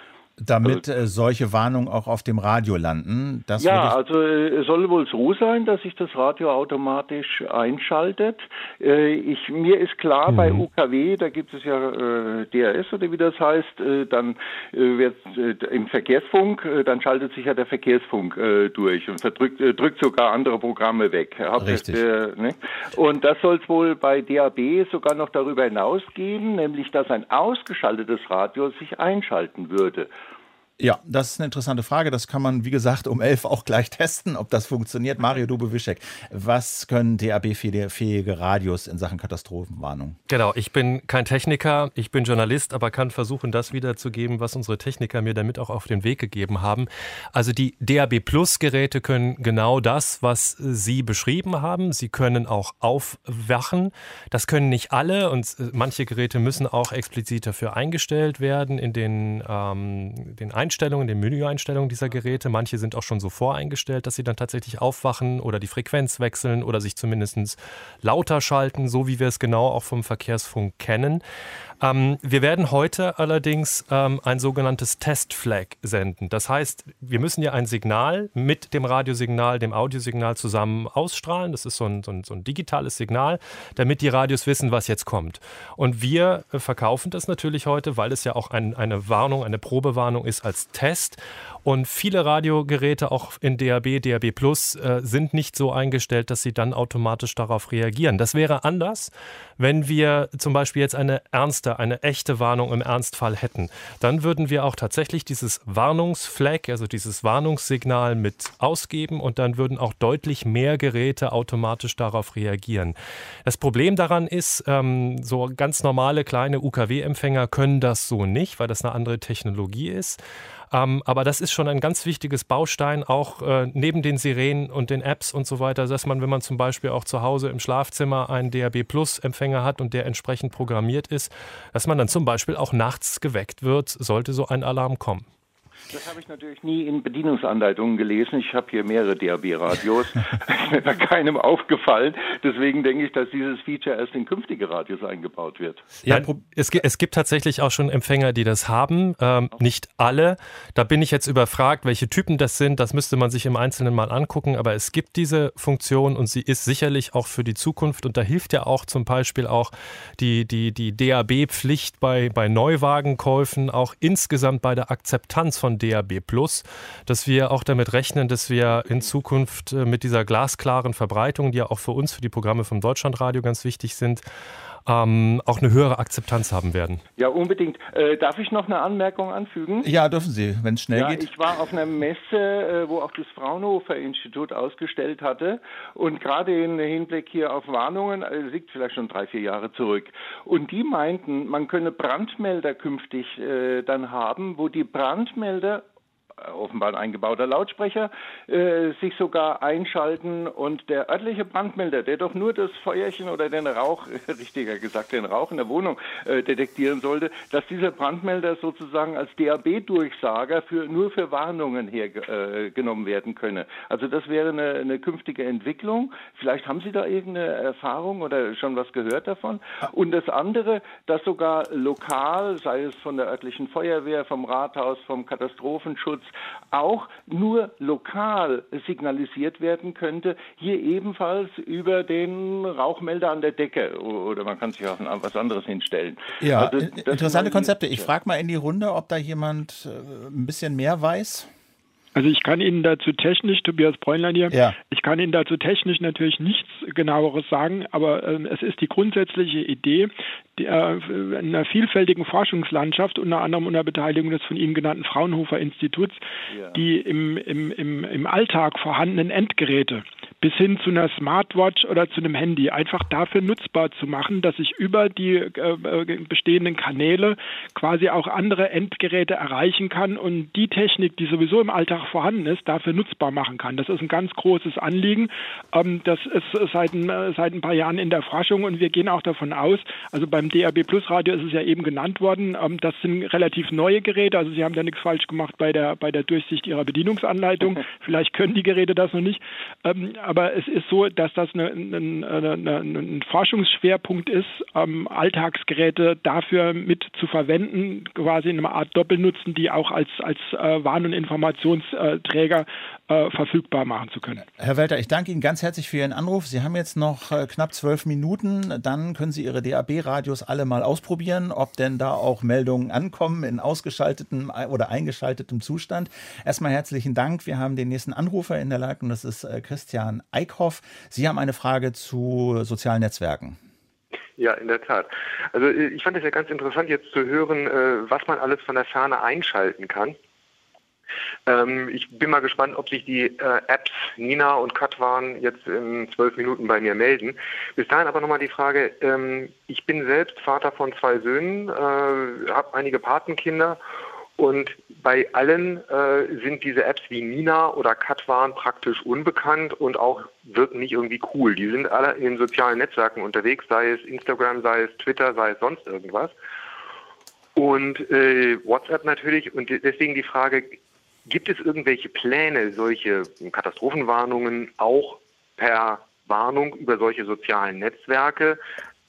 Damit äh, solche Warnungen auch auf dem Radio landen. Das ja, ich also äh, es soll wohl so sein, dass sich das Radio automatisch einschaltet. Äh, ich, mir ist klar, mhm. bei U K W, da gibt es ja äh, D R S oder wie das heißt, äh, dann äh, wird äh, im Verkehrsfunk, äh, dann schaltet sich ja der Verkehrsfunk äh, durch und verdrückt, äh, drückt sogar andere Programme weg. Richtig. Äh, ne? Und das soll es wohl bei D A B sogar noch darüber hinaus geben, nämlich dass ein ausgeschaltetes Radio sich einschalten würde. Ja, das ist eine interessante Frage. Das kann man, wie gesagt, um elf auch gleich testen, ob das funktioniert. Mario Dube-Wischek, was können D A B-fähige Radios in Sachen Katastrophenwarnung? Genau, ich bin kein Techniker, ich bin Journalist, aber kann versuchen, das wiederzugeben, was unsere Techniker mir damit auch auf den Weg gegeben haben. Also die D A B-Plus-Geräte können genau das, was Sie beschrieben haben. Sie können auch aufwachen. Das können nicht alle und manche Geräte müssen auch explizit dafür eingestellt werden in den, ähm, den Einstellungen. Einstellungen, den Menüeinstellungen dieser Geräte. Manche sind auch schon so voreingestellt, dass sie dann tatsächlich aufwachen oder die Frequenz wechseln oder sich zumindest lauter schalten, so wie wir es genau auch vom Verkehrsfunk kennen. Ähm, wir werden heute allerdings ähm, ein sogenanntes Testflag senden. Das heißt, wir müssen ja ein Signal mit dem Radiosignal, dem Audiosignal zusammen ausstrahlen. Das ist so ein, so ein, so ein digitales Signal, damit die Radios wissen, was jetzt kommt. Und wir äh, verkaufen das natürlich heute, weil es ja auch ein, eine Warnung, eine Probewarnung ist als Test. Und viele Radiogeräte, auch in D A B, D A B Plus, äh, sind nicht so eingestellt, dass sie dann automatisch darauf reagieren. Das wäre anders, wenn wir zum Beispiel jetzt eine ernste, eine echte Warnung im Ernstfall hätten. Dann würden wir auch tatsächlich dieses Warnungsflag, also dieses Warnungssignal mit ausgeben und dann würden auch deutlich mehr Geräte automatisch darauf reagieren. Das Problem daran ist, ähm, so ganz normale kleine U K W-Empfänger können das so nicht, weil das eine andere Technologie ist. Ähm, aber das ist schon ein ganz wichtiges Baustein, auch äh, neben den Sirenen und den Apps und so weiter, dass man, wenn man zum Beispiel auch zu Hause im Schlafzimmer einen D A B-Plus-Empfänger hat und der entsprechend programmiert ist, dass man dann zum Beispiel auch nachts geweckt wird, sollte so ein Alarm kommen. Das habe ich natürlich nie in Bedienungsanleitungen gelesen. Ich habe hier mehrere D A B-Radios. Ist mir bei keinem aufgefallen. Deswegen denke ich, dass dieses Feature erst in künftige Radios eingebaut wird. Ja, es, es gibt tatsächlich auch schon Empfänger, die das haben. Ähm, nicht alle. Da bin ich jetzt überfragt, welche Typen das sind. Das müsste man sich im Einzelnen mal angucken. Aber es gibt diese Funktion und sie ist sicherlich auch für die Zukunft. Und da hilft ja auch zum Beispiel auch die, die, die D A B-Pflicht bei, bei Neuwagenkäufen, auch insgesamt bei der Akzeptanz von D A B Plus, dass wir auch damit rechnen, dass wir in Zukunft mit dieser glasklaren Verbreitung, die ja auch für uns, für die Programme vom Deutschlandradio ganz wichtig sind, ähm, auch eine höhere Akzeptanz haben werden. Ja, unbedingt. Äh, darf ich noch eine Anmerkung anfügen? Ja, dürfen Sie, wenn es schnell ja, geht. Ich war auf einer Messe, äh, wo auch das Fraunhofer-Institut ausgestellt hatte und gerade im Hinblick hier auf Warnungen, äh, liegt vielleicht schon drei, vier Jahre zurück. Und die meinten, man könne Brandmelder künftig äh, dann haben, wo die Brandmelder offenbar ein eingebauter Lautsprecher, äh, sich sogar einschalten und der örtliche Brandmelder, der doch nur das Feuerchen oder den Rauch, richtiger gesagt, den Rauch in der Wohnung äh, detektieren sollte, dass dieser Brandmelder sozusagen als D A B-Durchsager für, nur für Warnungen hergenommen äh, werden könne. Also das wäre eine, eine künftige Entwicklung. Vielleicht haben Sie da irgendeine Erfahrung oder schon was gehört davon. Und das andere, dass sogar lokal, sei es von der örtlichen Feuerwehr, vom Rathaus, vom Katastrophenschutz, auch nur lokal signalisiert werden könnte, hier ebenfalls über den Rauchmelder an der Decke oder man kann sich auch was anderes hinstellen. Ja, also, interessante Konzepte. Ich frage mal in die Runde, ob da jemand äh, ein bisschen mehr weiß. Also ich kann Ihnen dazu technisch, Tobias Bräunlein hier, ja. ich kann Ihnen dazu technisch natürlich nichts Genaueres sagen, aber äh, es ist die grundsätzliche Idee der, äh, einer vielfältigen Forschungslandschaft, unter anderem unter Beteiligung des von Ihnen genannten Fraunhofer Instituts, ja. die im, im, im, im Alltag vorhandenen Endgeräte bis hin zu einer Smartwatch oder zu einem Handy einfach dafür nutzbar zu machen, dass ich über die äh, bestehenden Kanäle quasi auch andere Endgeräte erreichen kann und die Technik, die sowieso im Alltag vorhanden ist, dafür nutzbar machen kann. Das ist ein ganz großes Anliegen. Ähm, das ist seit ein, seit ein paar Jahren in der Forschung und wir gehen auch davon aus, also beim D A B Plus Radio ist es ja eben genannt worden, ähm, das sind relativ neue Geräte, also Sie haben da nichts falsch gemacht bei der, bei der Durchsicht Ihrer Bedienungsanleitung. Vielleicht können die Geräte das noch nicht, ähm, aber es ist so, dass das eine, eine, eine, ein Forschungsschwerpunkt ist, ähm, Alltagsgeräte dafür mit zu verwenden, quasi in einer Art Doppelnutzen, die auch als, als äh, Warn- und Informationsträger äh, verfügbar machen zu können. Herr Welter, ich danke Ihnen ganz herzlich für Ihren Anruf. Sie haben jetzt noch äh, knapp zwölf Minuten. Dann können Sie Ihre D A B-Radios alle mal ausprobieren, ob denn da auch Meldungen ankommen in ausgeschaltetem oder eingeschaltetem Zustand. Erstmal herzlichen Dank. Wir haben den nächsten Anrufer in der Leitung. Das ist äh, Christian Eickhoff. Sie haben eine Frage zu sozialen Netzwerken. Ja, in der Tat. Also ich fand es ja ganz interessant, jetzt zu hören, äh, was man alles von der Ferne einschalten kann. Ähm, ich bin mal gespannt, ob sich die äh, Apps Nina und Katwan jetzt in zwölf Minuten bei mir melden. Bis dahin aber nochmal die Frage, ähm, ich bin selbst Vater von zwei Söhnen, äh, habe einige Patenkinder und bei allen äh, sind diese Apps wie Nina oder Katwan praktisch unbekannt und auch wirken nicht irgendwie cool. Die sind alle in den sozialen Netzwerken unterwegs, sei es Instagram, sei es Twitter, sei es sonst irgendwas. Und äh, WhatsApp natürlich und deswegen die Frage, gibt es irgendwelche Pläne, solche Katastrophenwarnungen auch per Warnung über solche sozialen Netzwerke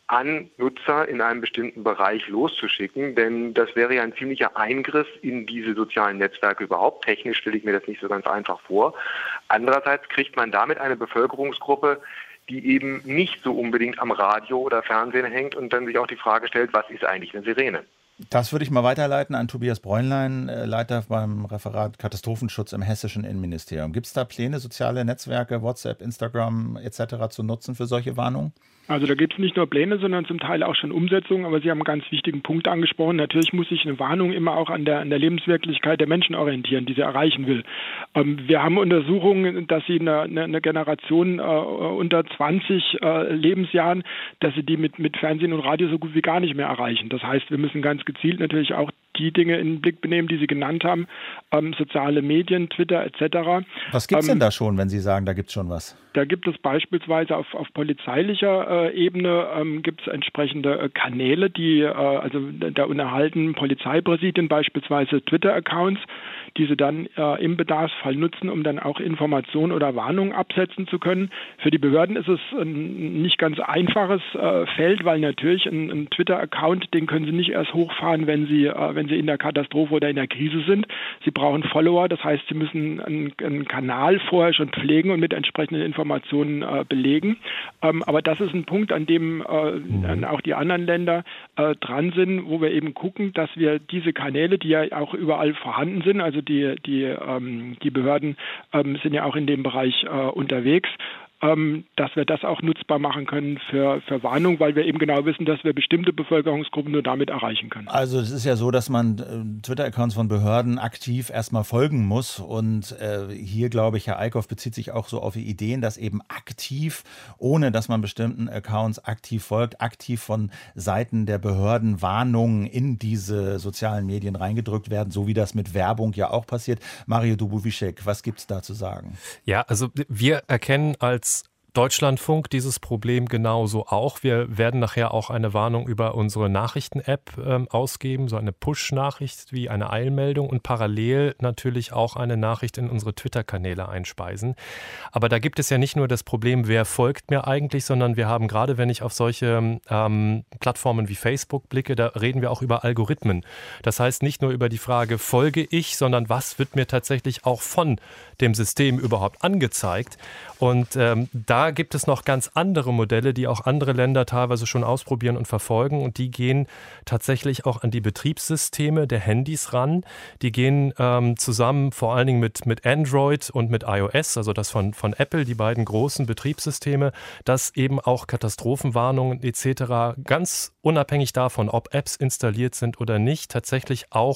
an Nutzer in einem bestimmten Bereich loszuschicken? Denn das wäre ja ein ziemlicher Eingriff in diese sozialen Netzwerke überhaupt. Technisch stelle ich mir das nicht so ganz einfach vor. Andererseits kriegt man damit eine Bevölkerungsgruppe, die eben nicht so unbedingt am Radio oder Fernsehen hängt und dann sich auch die Frage stellt, was ist eigentlich eine Sirene? Das würde ich mal weiterleiten an Tobias Bräunlein, Leiter beim Referat Katastrophenschutz im Hessischen Innenministerium. Gibt es da Pläne, soziale Netzwerke, WhatsApp, Instagram et cetera zu nutzen für solche Warnungen? Also da gibt es nicht nur Pläne, sondern zum Teil auch schon Umsetzungen. Aber Sie haben einen ganz wichtigen Punkt angesprochen. Natürlich muss sich eine Warnung immer auch an der, an der Lebenswirklichkeit der Menschen orientieren, die sie erreichen will. Ähm, wir haben Untersuchungen, dass sie eine, eine Generation äh, unter zwanzig äh, Lebensjahren, dass sie die mit, mit Fernsehen und Radio so gut wie gar nicht mehr erreichen. Das heißt, wir müssen ganz gezielt natürlich auch die Dinge in den Blick benehmen, die Sie genannt haben, ähm, soziale Medien, Twitter et cetera. Was gibt es ähm, denn da schon, wenn Sie sagen, da gibt es schon was? Da gibt es beispielsweise auf, auf polizeilicher äh, Ebene ähm, gibt es entsprechende äh, Kanäle, die, äh, also da unterhalten Polizeipräsidien beispielsweise Twitter-Accounts, die sie dann äh, im Bedarfsfall nutzen, um dann auch Informationen oder Warnungen absetzen zu können. Für die Behörden ist es ein nicht ganz einfaches äh, Feld, weil natürlich ein, ein Twitter-Account, den können sie nicht erst hochfahren, wenn sie, äh, wenn sie in der Katastrophe oder in der Krise sind. Sie brauchen Follower, das heißt, sie müssen einen, einen Kanal vorher schon pflegen und mit entsprechenden Informationen äh, belegen. Ähm, aber das ist ein Punkt, an dem äh, mhm. auch die anderen Länder äh, dran sind, wo wir eben gucken, dass wir diese Kanäle, die ja auch überall vorhanden sind, also die, die, ähm, die Behörden ähm, sind ja auch in dem Bereich äh, unterwegs, ähm, dass wir das auch nutzbar machen können für, für Warnung, weil wir eben genau wissen, dass wir bestimmte Bevölkerungsgruppen nur damit erreichen können. Also es ist ja so, dass man äh, Twitter-Accounts von Behörden aktiv erstmal folgen muss und äh, hier, glaube ich, Herr Eickhoff bezieht sich auch so auf die Ideen, dass eben aktiv, ohne dass man bestimmten Accounts aktiv folgt, aktiv von Seiten der Behörden Warnungen in diese sozialen Medien reingedrückt werden, so wie das mit Werbung ja auch passiert. Mario Duboviček, was gibt es da zu sagen? Ja, also wir erkennen als Deutschlandfunk dieses Problem genauso auch. Wir werden nachher auch eine Warnung über unsere Nachrichten-App ähm, ausgeben, so eine Push-Nachricht wie eine Eilmeldung und parallel natürlich auch eine Nachricht in unsere Twitter-Kanäle einspeisen. Aber da gibt es ja nicht nur das Problem, wer folgt mir eigentlich, sondern wir haben gerade, wenn ich auf solche ähm, Plattformen wie Facebook blicke, da reden wir auch über Algorithmen. Das heißt nicht nur über die Frage, folge ich, sondern was wird mir tatsächlich auch von dem System überhaupt angezeigt. Und ähm, da gibt es noch ganz andere Modelle, die auch andere Länder teilweise schon ausprobieren und verfolgen. Und die gehen tatsächlich auch an die Betriebssysteme der Handys ran. Die gehen ähm, zusammen vor allen Dingen mit, mit Android und mit iOS, also das von, von Apple, die beiden großen Betriebssysteme, dass eben auch Katastrophenwarnungen et cetera ganz unabhängig davon, ob Apps installiert sind oder nicht, tatsächlich auch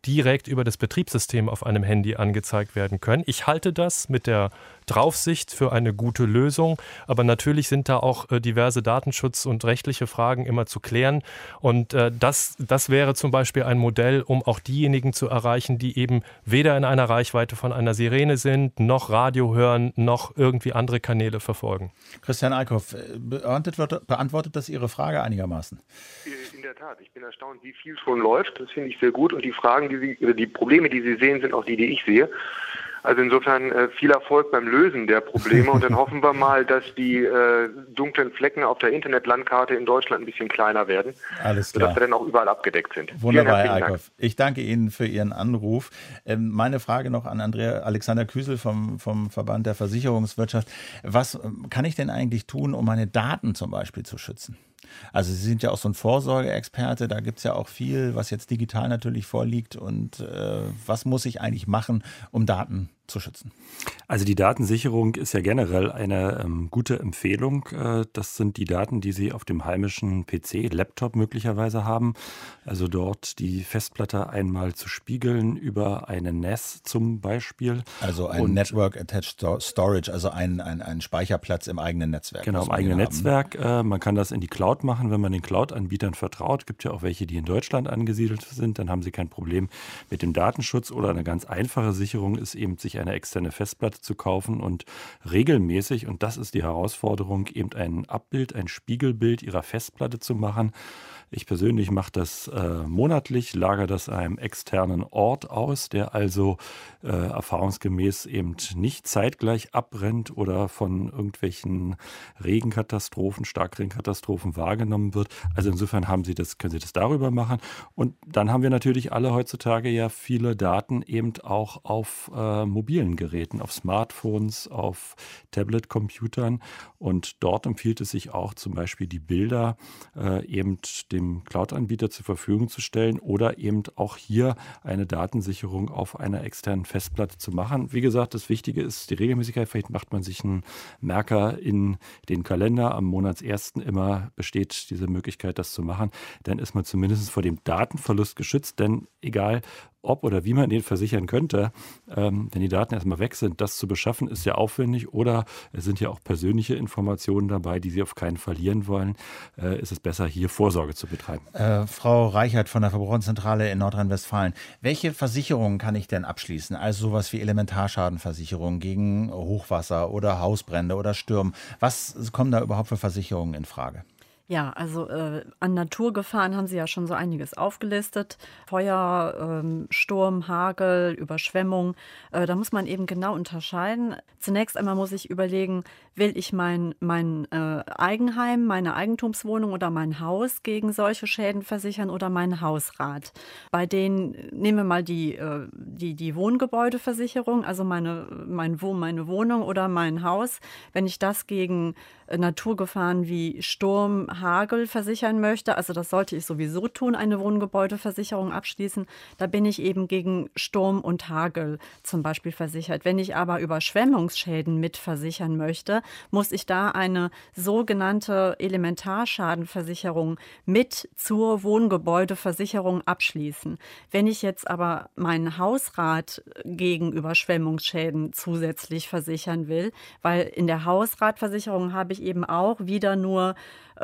direkt über das Betriebssystem auf einem Handy angezeigt werden können. Ich halte das mit der Draufsicht für eine gute Lösung, aber natürlich sind da auch äh, diverse Datenschutz- und rechtliche Fragen immer zu klären und äh, das, das wäre zum Beispiel ein Modell, um auch diejenigen zu erreichen, die eben weder in einer Reichweite von einer Sirene sind, noch Radio hören, noch irgendwie andere Kanäle verfolgen. Christian Eickhoff, beantwortet, beantwortet das Ihre Frage einigermaßen? In der Tat, ich bin erstaunt, wie viel schon läuft. Das finde ich sehr gut und die Fragen, die Sie, oder die Probleme, die Sie sehen, sind auch die, die ich sehe. Also insofern äh, viel Erfolg beim Lösen der Probleme und dann hoffen wir mal, dass die äh, dunklen Flecken auf der Internetlandkarte in Deutschland ein bisschen kleiner werden. Alles klar. Sodass wir dann auch überall abgedeckt sind. Wunderbar, Herr Eickhoff. Ich danke Ihnen für Ihren Anruf. Ähm, meine Frage noch an Andrea Alexander Küsel vom, vom Verband der Versicherungswirtschaft. Was ähm, kann ich denn eigentlich tun, um meine Daten zum Beispiel zu schützen? Also Sie sind ja auch so ein Vorsorgeexperte, da gibt es ja auch viel, was jetzt digital natürlich vorliegt. Und äh, was muss ich eigentlich machen, um Daten zu schützen? Also die Datensicherung ist ja generell eine ähm, gute Empfehlung. Äh, das sind die Daten, die Sie auf dem heimischen P C, Laptop möglicherweise haben. Also dort die Festplatte einmal zu spiegeln über eine N A S zum Beispiel. Also ein Und, Network Attached Storage, also ein, ein, ein Speicherplatz im eigenen Netzwerk. Genau, im eigenen Netzwerk. Äh, man kann das in die Cloud machen, wenn man den Cloud-Anbietern vertraut. Gibt ja auch welche, die in Deutschland angesiedelt sind. Dann haben Sie kein Problem mit dem Datenschutz. Oder eine ganz einfache Sicherung ist eben, sich eine externe Festplatte zu kaufen und regelmäßig, und das ist die Herausforderung, eben ein Abbild, ein Spiegelbild Ihrer Festplatte zu machen. Ich persönlich mache das äh, monatlich, lagere das einem externen Ort aus, der also äh, erfahrungsgemäß eben nicht zeitgleich abbrennt oder von irgendwelchen Regenkatastrophen, Starkregenkatastrophen wahrgenommen wird. Also insofern haben Sie das, können Sie das darüber machen. Und dann haben wir natürlich alle heutzutage ja viele Daten eben auch auf äh, mobilen Geräten, auf Smartphones, auf Tablet-Computern. Und dort empfiehlt es sich auch zum Beispiel die Bilder äh, eben dem Cloud-Anbieter zur Verfügung zu stellen oder eben auch hier eine Datensicherung auf einer externen Festplatte zu machen. Wie gesagt, das Wichtige ist die Regelmäßigkeit. Vielleicht macht man sich einen Merker in den Kalender. Am Monatsersten immer besteht diese Möglichkeit, das zu machen. Dann ist man zumindest vor dem Datenverlust geschützt, denn egal, ob oder wie man den versichern könnte, ähm, wenn die Daten erstmal weg sind, das zu beschaffen, ist ja aufwendig oder es sind ja auch persönliche Informationen dabei, die Sie auf keinen verlieren wollen, äh, ist es besser, hier Vorsorge zu betreiben. Äh, Frau Reichert von der Verbraucherzentrale in Nordrhein-Westfalen, welche Versicherungen kann ich denn abschließen? Also sowas wie Elementarschadenversicherung gegen Hochwasser oder Hausbrände oder Stürme. Was kommen da überhaupt für Versicherungen in Frage? Ja, also äh, an Naturgefahren haben Sie ja schon so einiges aufgelistet. Feuer, ähm, Sturm, Hagel, Überschwemmung. Äh, da muss man eben genau unterscheiden. Zunächst einmal muss ich überlegen, will ich mein, mein äh, Eigenheim, meine Eigentumswohnung oder mein Haus gegen solche Schäden versichern oder mein Hausrat. Bei denen nehmen wir mal die, äh, die, die Wohngebäudeversicherung, also meine, mein, meine Wohnung oder mein Haus. Wenn ich das gegen äh, Naturgefahren wie Sturm, Hagel versichern möchte, also das sollte ich sowieso tun, eine Wohngebäudeversicherung abschließen, da bin ich eben gegen Sturm und Hagel zum Beispiel versichert. Wenn ich aber Überschwemmungsschäden mitversichern möchte, muss ich da eine sogenannte Elementarschadenversicherung mit zur Wohngebäudeversicherung abschließen. Wenn ich jetzt aber meinen Hausrat gegen Überschwemmungsschäden zusätzlich versichern will, weil in der Hausratversicherung habe ich eben auch wieder nur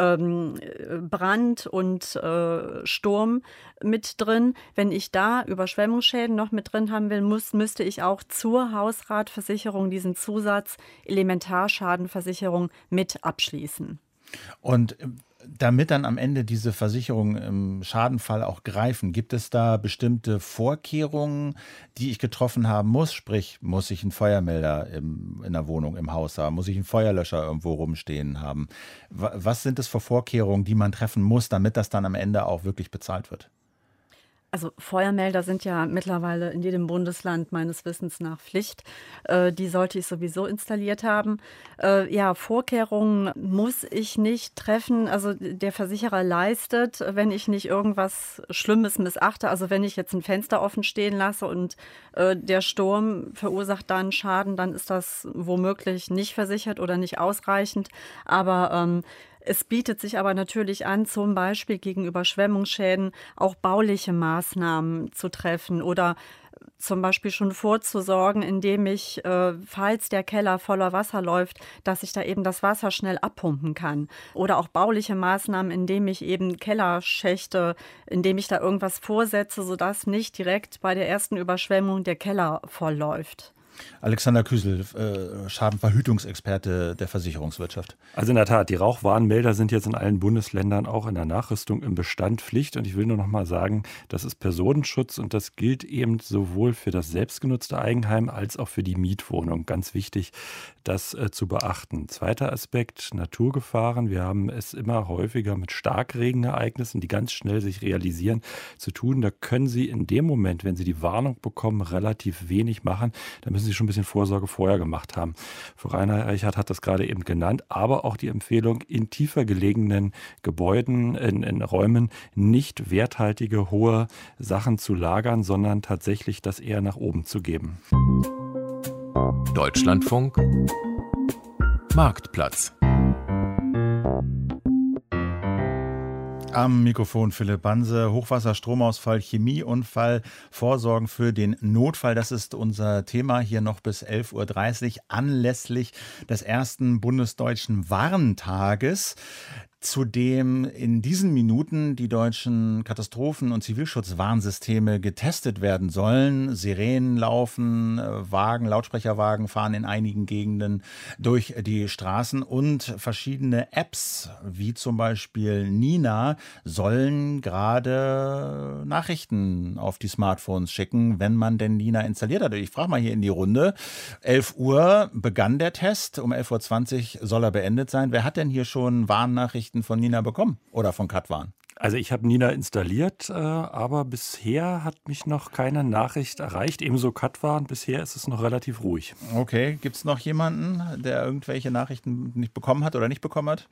Brand und äh, Sturm mit drin. Wenn ich da Überschwemmungsschäden noch mit drin haben will, muss, müsste ich auch zur Hausratversicherung diesen Zusatz Elementarschadenversicherung mit abschließen. Und damit dann am Ende diese Versicherungen im Schadenfall auch greifen, gibt es da bestimmte Vorkehrungen, die ich getroffen haben muss? Sprich, muss ich einen Feuermelder im, in der Wohnung, im Haus haben? Muss ich einen Feuerlöscher irgendwo rumstehen haben? Was sind es für Vorkehrungen, die man treffen muss, damit das dann am Ende auch wirklich bezahlt wird? Also Feuermelder sind ja mittlerweile in jedem Bundesland meines Wissens nach Pflicht. Äh, die sollte ich sowieso installiert haben. Äh, ja, Vorkehrungen muss ich nicht treffen. Also der Versicherer leistet, wenn ich nicht irgendwas Schlimmes missachte. Also wenn ich jetzt ein Fenster offen stehen lasse und äh, der Sturm verursacht dann Schaden, dann ist das womöglich nicht versichert oder nicht ausreichend. Aber ähm, Es bietet sich aber natürlich an, zum Beispiel gegen Überschwemmungsschäden auch bauliche Maßnahmen zu treffen oder zum Beispiel schon vorzusorgen, indem ich, äh, falls der Keller voller Wasser läuft, dass ich da eben das Wasser schnell abpumpen kann. Oder auch bauliche Maßnahmen, indem ich eben Kellerschächte, indem ich da irgendwas vorsetze, sodass nicht direkt bei der ersten Überschwemmung der Keller vollläuft. Alexander Küsel, äh, Schadenverhütungsexperte der Versicherungswirtschaft. Also in der Tat, die Rauchwarnmelder sind jetzt in allen Bundesländern auch in der Nachrüstung im Bestand Pflicht. Und ich will nur noch mal sagen, das ist Personenschutz und das gilt eben sowohl für das selbstgenutzte Eigenheim als auch für die Mietwohnung. Ganz wichtig, das äh, zu beachten. Zweiter Aspekt, Naturgefahren. Wir haben es immer häufiger mit Starkregenereignissen, die ganz schnell sich realisieren, zu tun. Da können Sie in dem Moment, wenn Sie die Warnung bekommen, relativ wenig machen. Da müssen Sie schon ein bisschen Vorsorge vorher gemacht haben. Frau Reinhardt hat das gerade eben genannt, aber auch die Empfehlung, in tiefer gelegenen Gebäuden, in, in Räumen nicht werthaltige, hohe Sachen zu lagern, sondern tatsächlich das eher nach oben zu geben. Deutschlandfunk Marktplatz. Am Mikrofon Philipp Banse, Hochwasser, Stromausfall, Chemieunfall, Vorsorgen für den Notfall. Das ist unser Thema hier noch bis elf Uhr dreißig anlässlich des ersten bundesdeutschen Warntages, zu dem in diesen Minuten die deutschen Katastrophen- und Zivilschutzwarnsysteme getestet werden sollen. Sirenen laufen, Wagen, Lautsprecherwagen fahren in einigen Gegenden durch die Straßen und verschiedene Apps, wie zum Beispiel Nina, sollen gerade Nachrichten auf die Smartphones schicken, wenn man denn Nina installiert hat. Ich frage mal hier in die Runde. elf Uhr begann der Test, um elf Uhr zwanzig soll er beendet sein. Wer hat denn hier schon Warnnachrichten von Nina bekommen oder von Katwan? Also ich habe Nina installiert, aber bisher hat mich noch keine Nachricht erreicht. Ebenso Katwan, bisher ist es noch relativ ruhig. Okay, gibt es noch jemanden, der irgendwelche Nachrichten nicht bekommen hat oder nicht bekommen hat?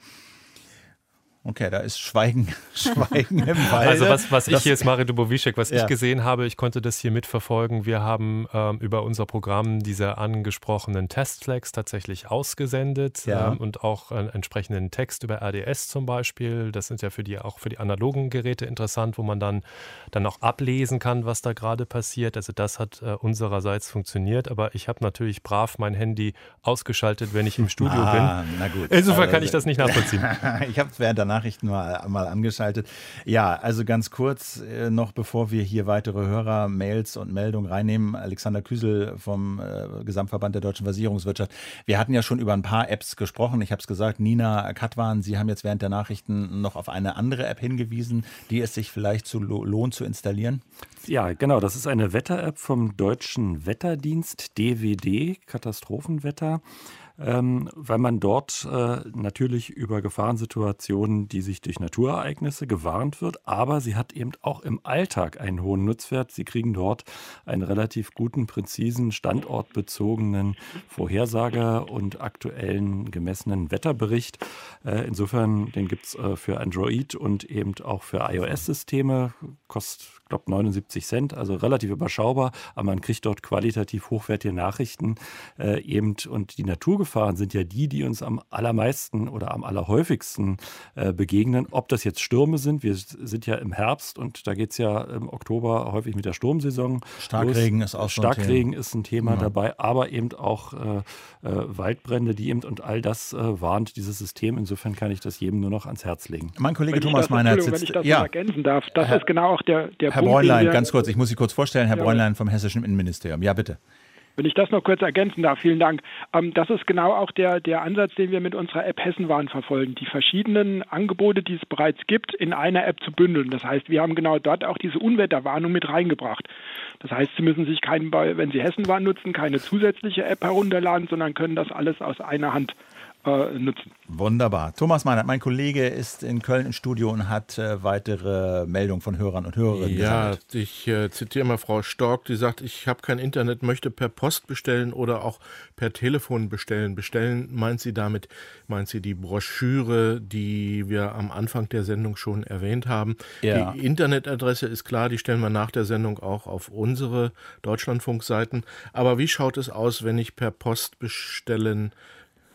Okay, da ist Schweigen, Schweigen im Walde. Also was, was ich hier jetzt, Mario Dubowischek, was ja. ich gesehen habe, ich konnte das hier mitverfolgen. Wir haben ähm, über unser Programm diese angesprochenen Testflags tatsächlich ausgesendet ja. ähm, und auch einen entsprechenden Text über R D S zum Beispiel. Das sind ja für die auch für die analogen Geräte interessant, wo man dann, dann auch ablesen kann, was da gerade passiert. Also das hat äh, unsererseits funktioniert, aber ich habe natürlich brav mein Handy ausgeschaltet, wenn ich im Studio ah, bin. Na gut. Insofern also, kann ich das nicht nachvollziehen. Ich habe es während der Nachrichten mal, mal angeschaltet. Ja, also ganz kurz äh, noch, bevor wir hier weitere Hörer, Mails und Meldungen reinnehmen. Alexander Küsel vom äh, Gesamtverband der deutschen Versicherungswirtschaft. Wir hatten ja schon über ein paar Apps gesprochen. Ich habe es gesagt, Nina, Katwan, Sie haben jetzt während der Nachrichten noch auf eine andere App hingewiesen, die es sich vielleicht zu lo- lohnt zu installieren. Ja, genau. Das ist eine Wetter-App vom Deutschen Wetterdienst, D W D, Katastrophenwetter. Ähm, weil man dort äh, natürlich über Gefahrensituationen, die sich durch Naturereignisse gewarnt wird, aber sie hat eben auch im Alltag einen hohen Nutzwert. Sie kriegen dort einen relativ guten, präzisen, standortbezogenen Vorhersage und aktuellen gemessenen Wetterbericht. Äh, insofern, den gibt es äh, für Android und eben auch für iOS-Systeme. Kostet, ich glaube, neunundsiebzig Cent, also relativ überschaubar, aber man kriegt dort qualitativ hochwertige Nachrichten äh, eben und die Naturgefahren sind ja die, die uns am allermeisten oder am allerhäufigsten äh, begegnen. Ob das jetzt Stürme sind, wir sind ja im Herbst und da geht es ja im Oktober häufig mit der Sturmsaison. Starkregen los. ist auch Starkregen so ein Thema. ist ein Thema ja. dabei, aber eben auch äh, äh, Waldbrände, die eben und all das äh, warnt dieses System. Insofern kann ich das jedem nur noch ans Herz legen. Mein Kollege wenn Thomas das, Meinert sitzt. Wenn ich das ja. noch ergänzen darf, das Herr, ist genau auch der, der Herr Punkt. Bräunlein, wir, ganz kurz, ich muss Sie kurz vorstellen, Herr ja, Bräunlein vom Hessischen Innenministerium. Ja, bitte. Wenn ich das noch kurz ergänzen darf, vielen Dank. Ähm, das ist genau auch der, der Ansatz, den wir mit unserer App Hessenwarn verfolgen, die verschiedenen Angebote, die es bereits gibt, in einer App zu bündeln. Das heißt, wir haben genau dort auch diese Unwetterwarnung mit reingebracht. Das heißt, Sie müssen sich, kein, wenn Sie Hessenwarn nutzen, keine zusätzliche App herunterladen, sondern können das alles aus einer Hand äh, nutzen. Wunderbar. Thomas Meinert, mein Kollege, ist in Köln im Studio und hat äh, weitere Meldungen von Hörern und Hörerinnen ja, gesammelt. Ja, ich äh, zitiere mal Frau Stork, die sagt, ich habe kein Internet, möchte per Post bestellen oder auch per Telefon bestellen. Bestellen meint sie damit, meint sie die Broschüre, die wir am Anfang der Sendung schon erwähnt haben. Ja. Die Internetadresse ist klar, die stellen wir nach der Sendung auch auf unsere Deutschlandfunkseiten. Aber wie schaut es aus, wenn ich per Post bestellen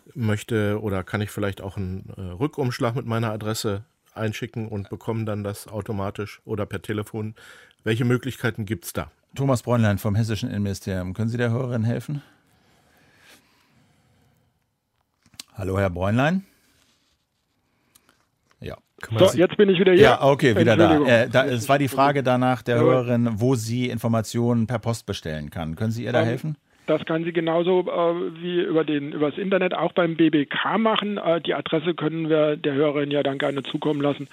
möchte oder kann ich vielleicht auch einen äh, Rückumschlag mit meiner Adresse einschicken und bekomme dann das automatisch oder per Telefon. Welche Möglichkeiten gibt es da? Thomas Bräunlein vom Hessischen Innenministerium. Können Sie der Hörerin helfen? Hallo, Herr Bräunlein. Ja. So, jetzt bin ich wieder hier. Ja, okay, wieder da. Äh, da. Es war die Frage danach der Hörerin, wo sie Informationen per Post bestellen kann. Können Sie ihr da um, helfen? Das kann sie genauso äh, wie über den übers Internet auch beim B B K machen. Äh, die Adresse können wir der Hörerin ja dann gerne zukommen lassen.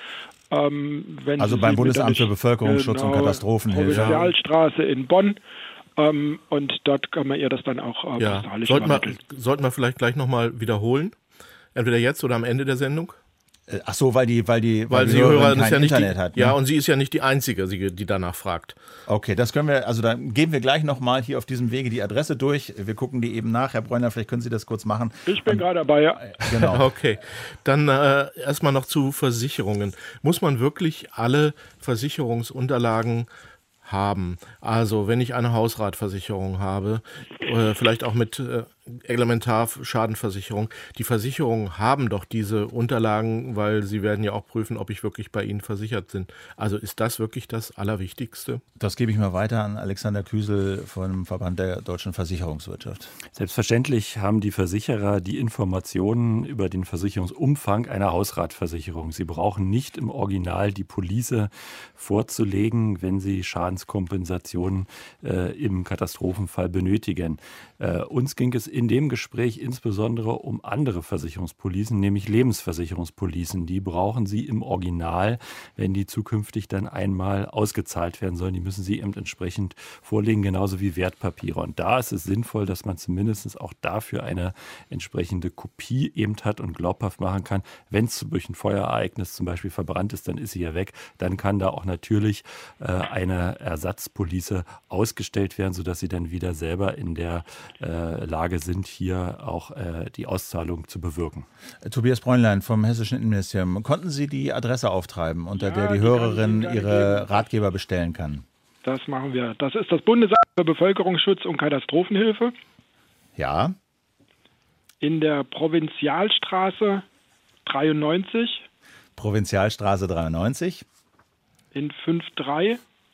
Ähm, wenn also beim Bundesamt für Bevölkerungsschutz genau, und Katastrophenhilfe. Provinzialstraße in Bonn. Ähm, und dort kann man ihr das dann auch äh, ja. postalisch sollten wir, sollten wir vielleicht gleich nochmal wiederholen? Entweder jetzt oder am Ende der Sendung? Ach so, weil die, weil die, weil, weil die die Hörerin kein ja nicht Internet die, hat. Ne? Ja, und sie ist ja nicht die Einzige, die danach fragt. Okay, das können wir, also dann geben wir gleich nochmal hier auf diesem Wege die Adresse durch. Wir gucken die eben nach. Herr Bräuner, vielleicht können Sie das kurz machen. Ich bin gerade dabei, ja. Genau. Okay, dann äh, erstmal noch zu Versicherungen. Muss man wirklich alle Versicherungsunterlagen haben? Also wenn ich eine Hausratversicherung habe, äh, vielleicht auch mit äh, Elementarschadenversicherung, die Versicherungen haben doch diese Unterlagen, weil sie werden ja auch prüfen, ob ich wirklich bei ihnen versichert bin. Also ist das wirklich das Allerwichtigste? Das gebe ich mal weiter an Alexander Küsel vom Verband der deutschen Versicherungswirtschaft. Selbstverständlich haben die Versicherer die Informationen über den Versicherungsumfang einer Hausratversicherung. Sie brauchen nicht im Original die Police vorzulegen, wenn sie Schadenskompensationen äh, im Katastrophenfall benötigen. Äh, uns ging es in dem Gespräch insbesondere um andere Versicherungspolicen, nämlich Lebensversicherungspolicen. Die brauchen Sie im Original, wenn die zukünftig dann einmal ausgezahlt werden sollen. Die müssen Sie eben entsprechend vorlegen, genauso wie Wertpapiere. Und da ist es sinnvoll, dass man zumindest auch dafür eine entsprechende Kopie eben hat und glaubhaft machen kann. Wenn es durch ein Feuerereignis zum Beispiel verbrannt ist, dann ist sie ja weg. Dann kann da auch natürlich äh, eine Ersatzpolice ausgestellt werden, sodass Sie dann wieder selber in der äh, Lage sind, hier auch äh, die Auszahlung zu bewirken. Tobias Bräunlein vom Hessischen Innenministerium. Konnten Sie die Adresse auftreiben, unter ja, der die, die Hörerin ihre geben. Ratgeber bestellen kann? Das machen wir. Das ist das Bundesamt für Bevölkerungsschutz und Katastrophenhilfe. Ja. In der Provinzialstraße dreiundneunzig. Provinzialstraße dreiundneunzig. In fünf drei.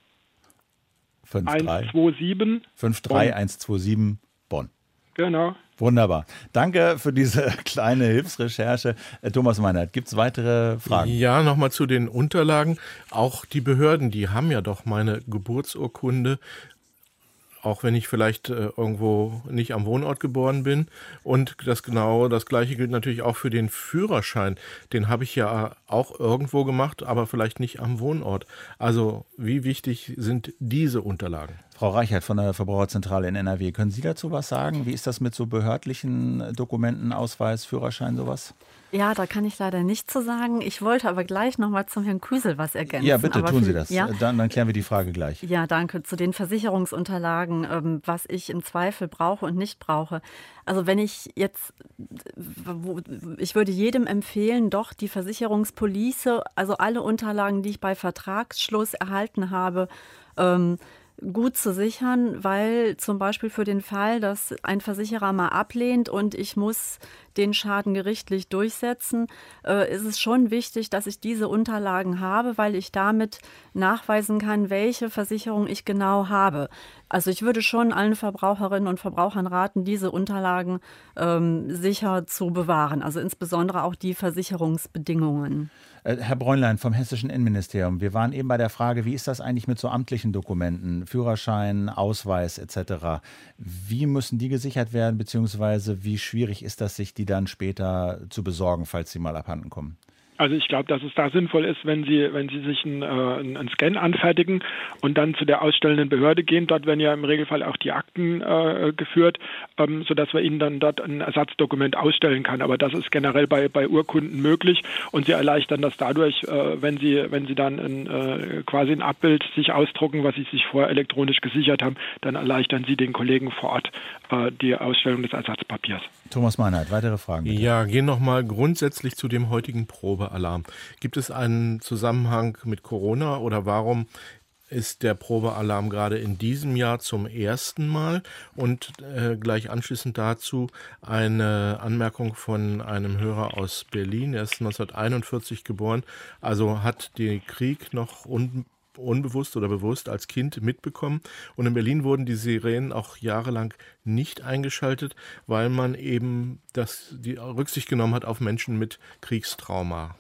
fünf drei. eins zwei sieben. fünf drei eins zwei sieben Bonn. Genau. Wunderbar. Danke für diese kleine Hilfsrecherche. Thomas Meinert, gibt es weitere Fragen? Ja, nochmal zu den Unterlagen. Auch die Behörden, die haben ja doch meine Geburtsurkunde, auch wenn ich vielleicht äh, irgendwo nicht am Wohnort geboren bin. Und das genau das Gleiche gilt natürlich auch für den Führerschein. Den habe ich ja auch irgendwo gemacht, aber vielleicht nicht am Wohnort. Also wie wichtig sind diese Unterlagen? Frau Reichert von der Verbraucherzentrale in N R W, können Sie dazu was sagen? Wie ist das mit so behördlichen Dokumenten, Ausweis, Führerschein, sowas? Ja, da kann ich leider nichts zu sagen. Ich wollte aber gleich noch mal zum Herrn Küsel was ergänzen. Ja, bitte aber tun für, Sie das. Ja? Dann, dann klären wir die Frage gleich. Ja, danke. Zu den Versicherungsunterlagen, ähm, was ich im Zweifel brauche und nicht brauche. Also wenn ich jetzt, ich würde jedem empfehlen, doch die Versicherungspolice, also alle Unterlagen, die ich bei Vertragsschluss erhalten habe, ähm, gut zu sichern, weil zum Beispiel für den Fall, dass ein Versicherer mal ablehnt und ich muss den Schaden gerichtlich durchsetzen, äh, ist es schon wichtig, dass ich diese Unterlagen habe, weil ich damit nachweisen kann, welche Versicherung ich genau habe. Also ich würde schon allen Verbraucherinnen und Verbrauchern raten, diese Unterlagen ähm, sicher zu bewahren, also insbesondere auch die Versicherungsbedingungen. Herr Bräunlein vom Hessischen Innenministerium, wir waren eben bei der Frage, wie ist das eigentlich mit so amtlichen Dokumenten, Führerschein, Ausweis et cetera. Wie müssen die gesichert werden, beziehungsweise wie schwierig ist das, sich die dann später zu besorgen, falls sie mal abhanden kommen? Also ich glaube, dass es da sinnvoll ist, wenn Sie, wenn Sie sich einen, äh, einen Scan anfertigen und dann zu der ausstellenden Behörde gehen. Dort werden ja im Regelfall auch die Akten äh, geführt, ähm, sodass wir Ihnen dann dort ein Ersatzdokument ausstellen kann. Aber das ist generell bei, bei Urkunden möglich und Sie erleichtern das dadurch, äh, wenn Sie, wenn Sie dann ein, äh, quasi ein Abbild sich ausdrucken, was Sie sich vorher elektronisch gesichert haben, dann erleichtern Sie den Kollegen vor Ort äh, die Ausstellung des Ersatzpapiers. Thomas Meinert, weitere Fragen bitte. Ja, gehen noch mal grundsätzlich zu dem heutigen Probealarm. Gibt es einen Zusammenhang mit Corona oder warum ist der Probealarm gerade in diesem Jahr zum ersten Mal. Und äh, gleich anschließend dazu eine Anmerkung von einem Hörer aus Berlin. Er ist neunzehnhunderteinundvierzig geboren, also hat den Krieg noch un unbewusst oder bewusst als Kind mitbekommen. Und in Berlin wurden die Sirenen auch jahrelang nicht eingeschaltet, weil man eben das, die Rücksicht genommen hat auf Menschen mit Kriegstrauma.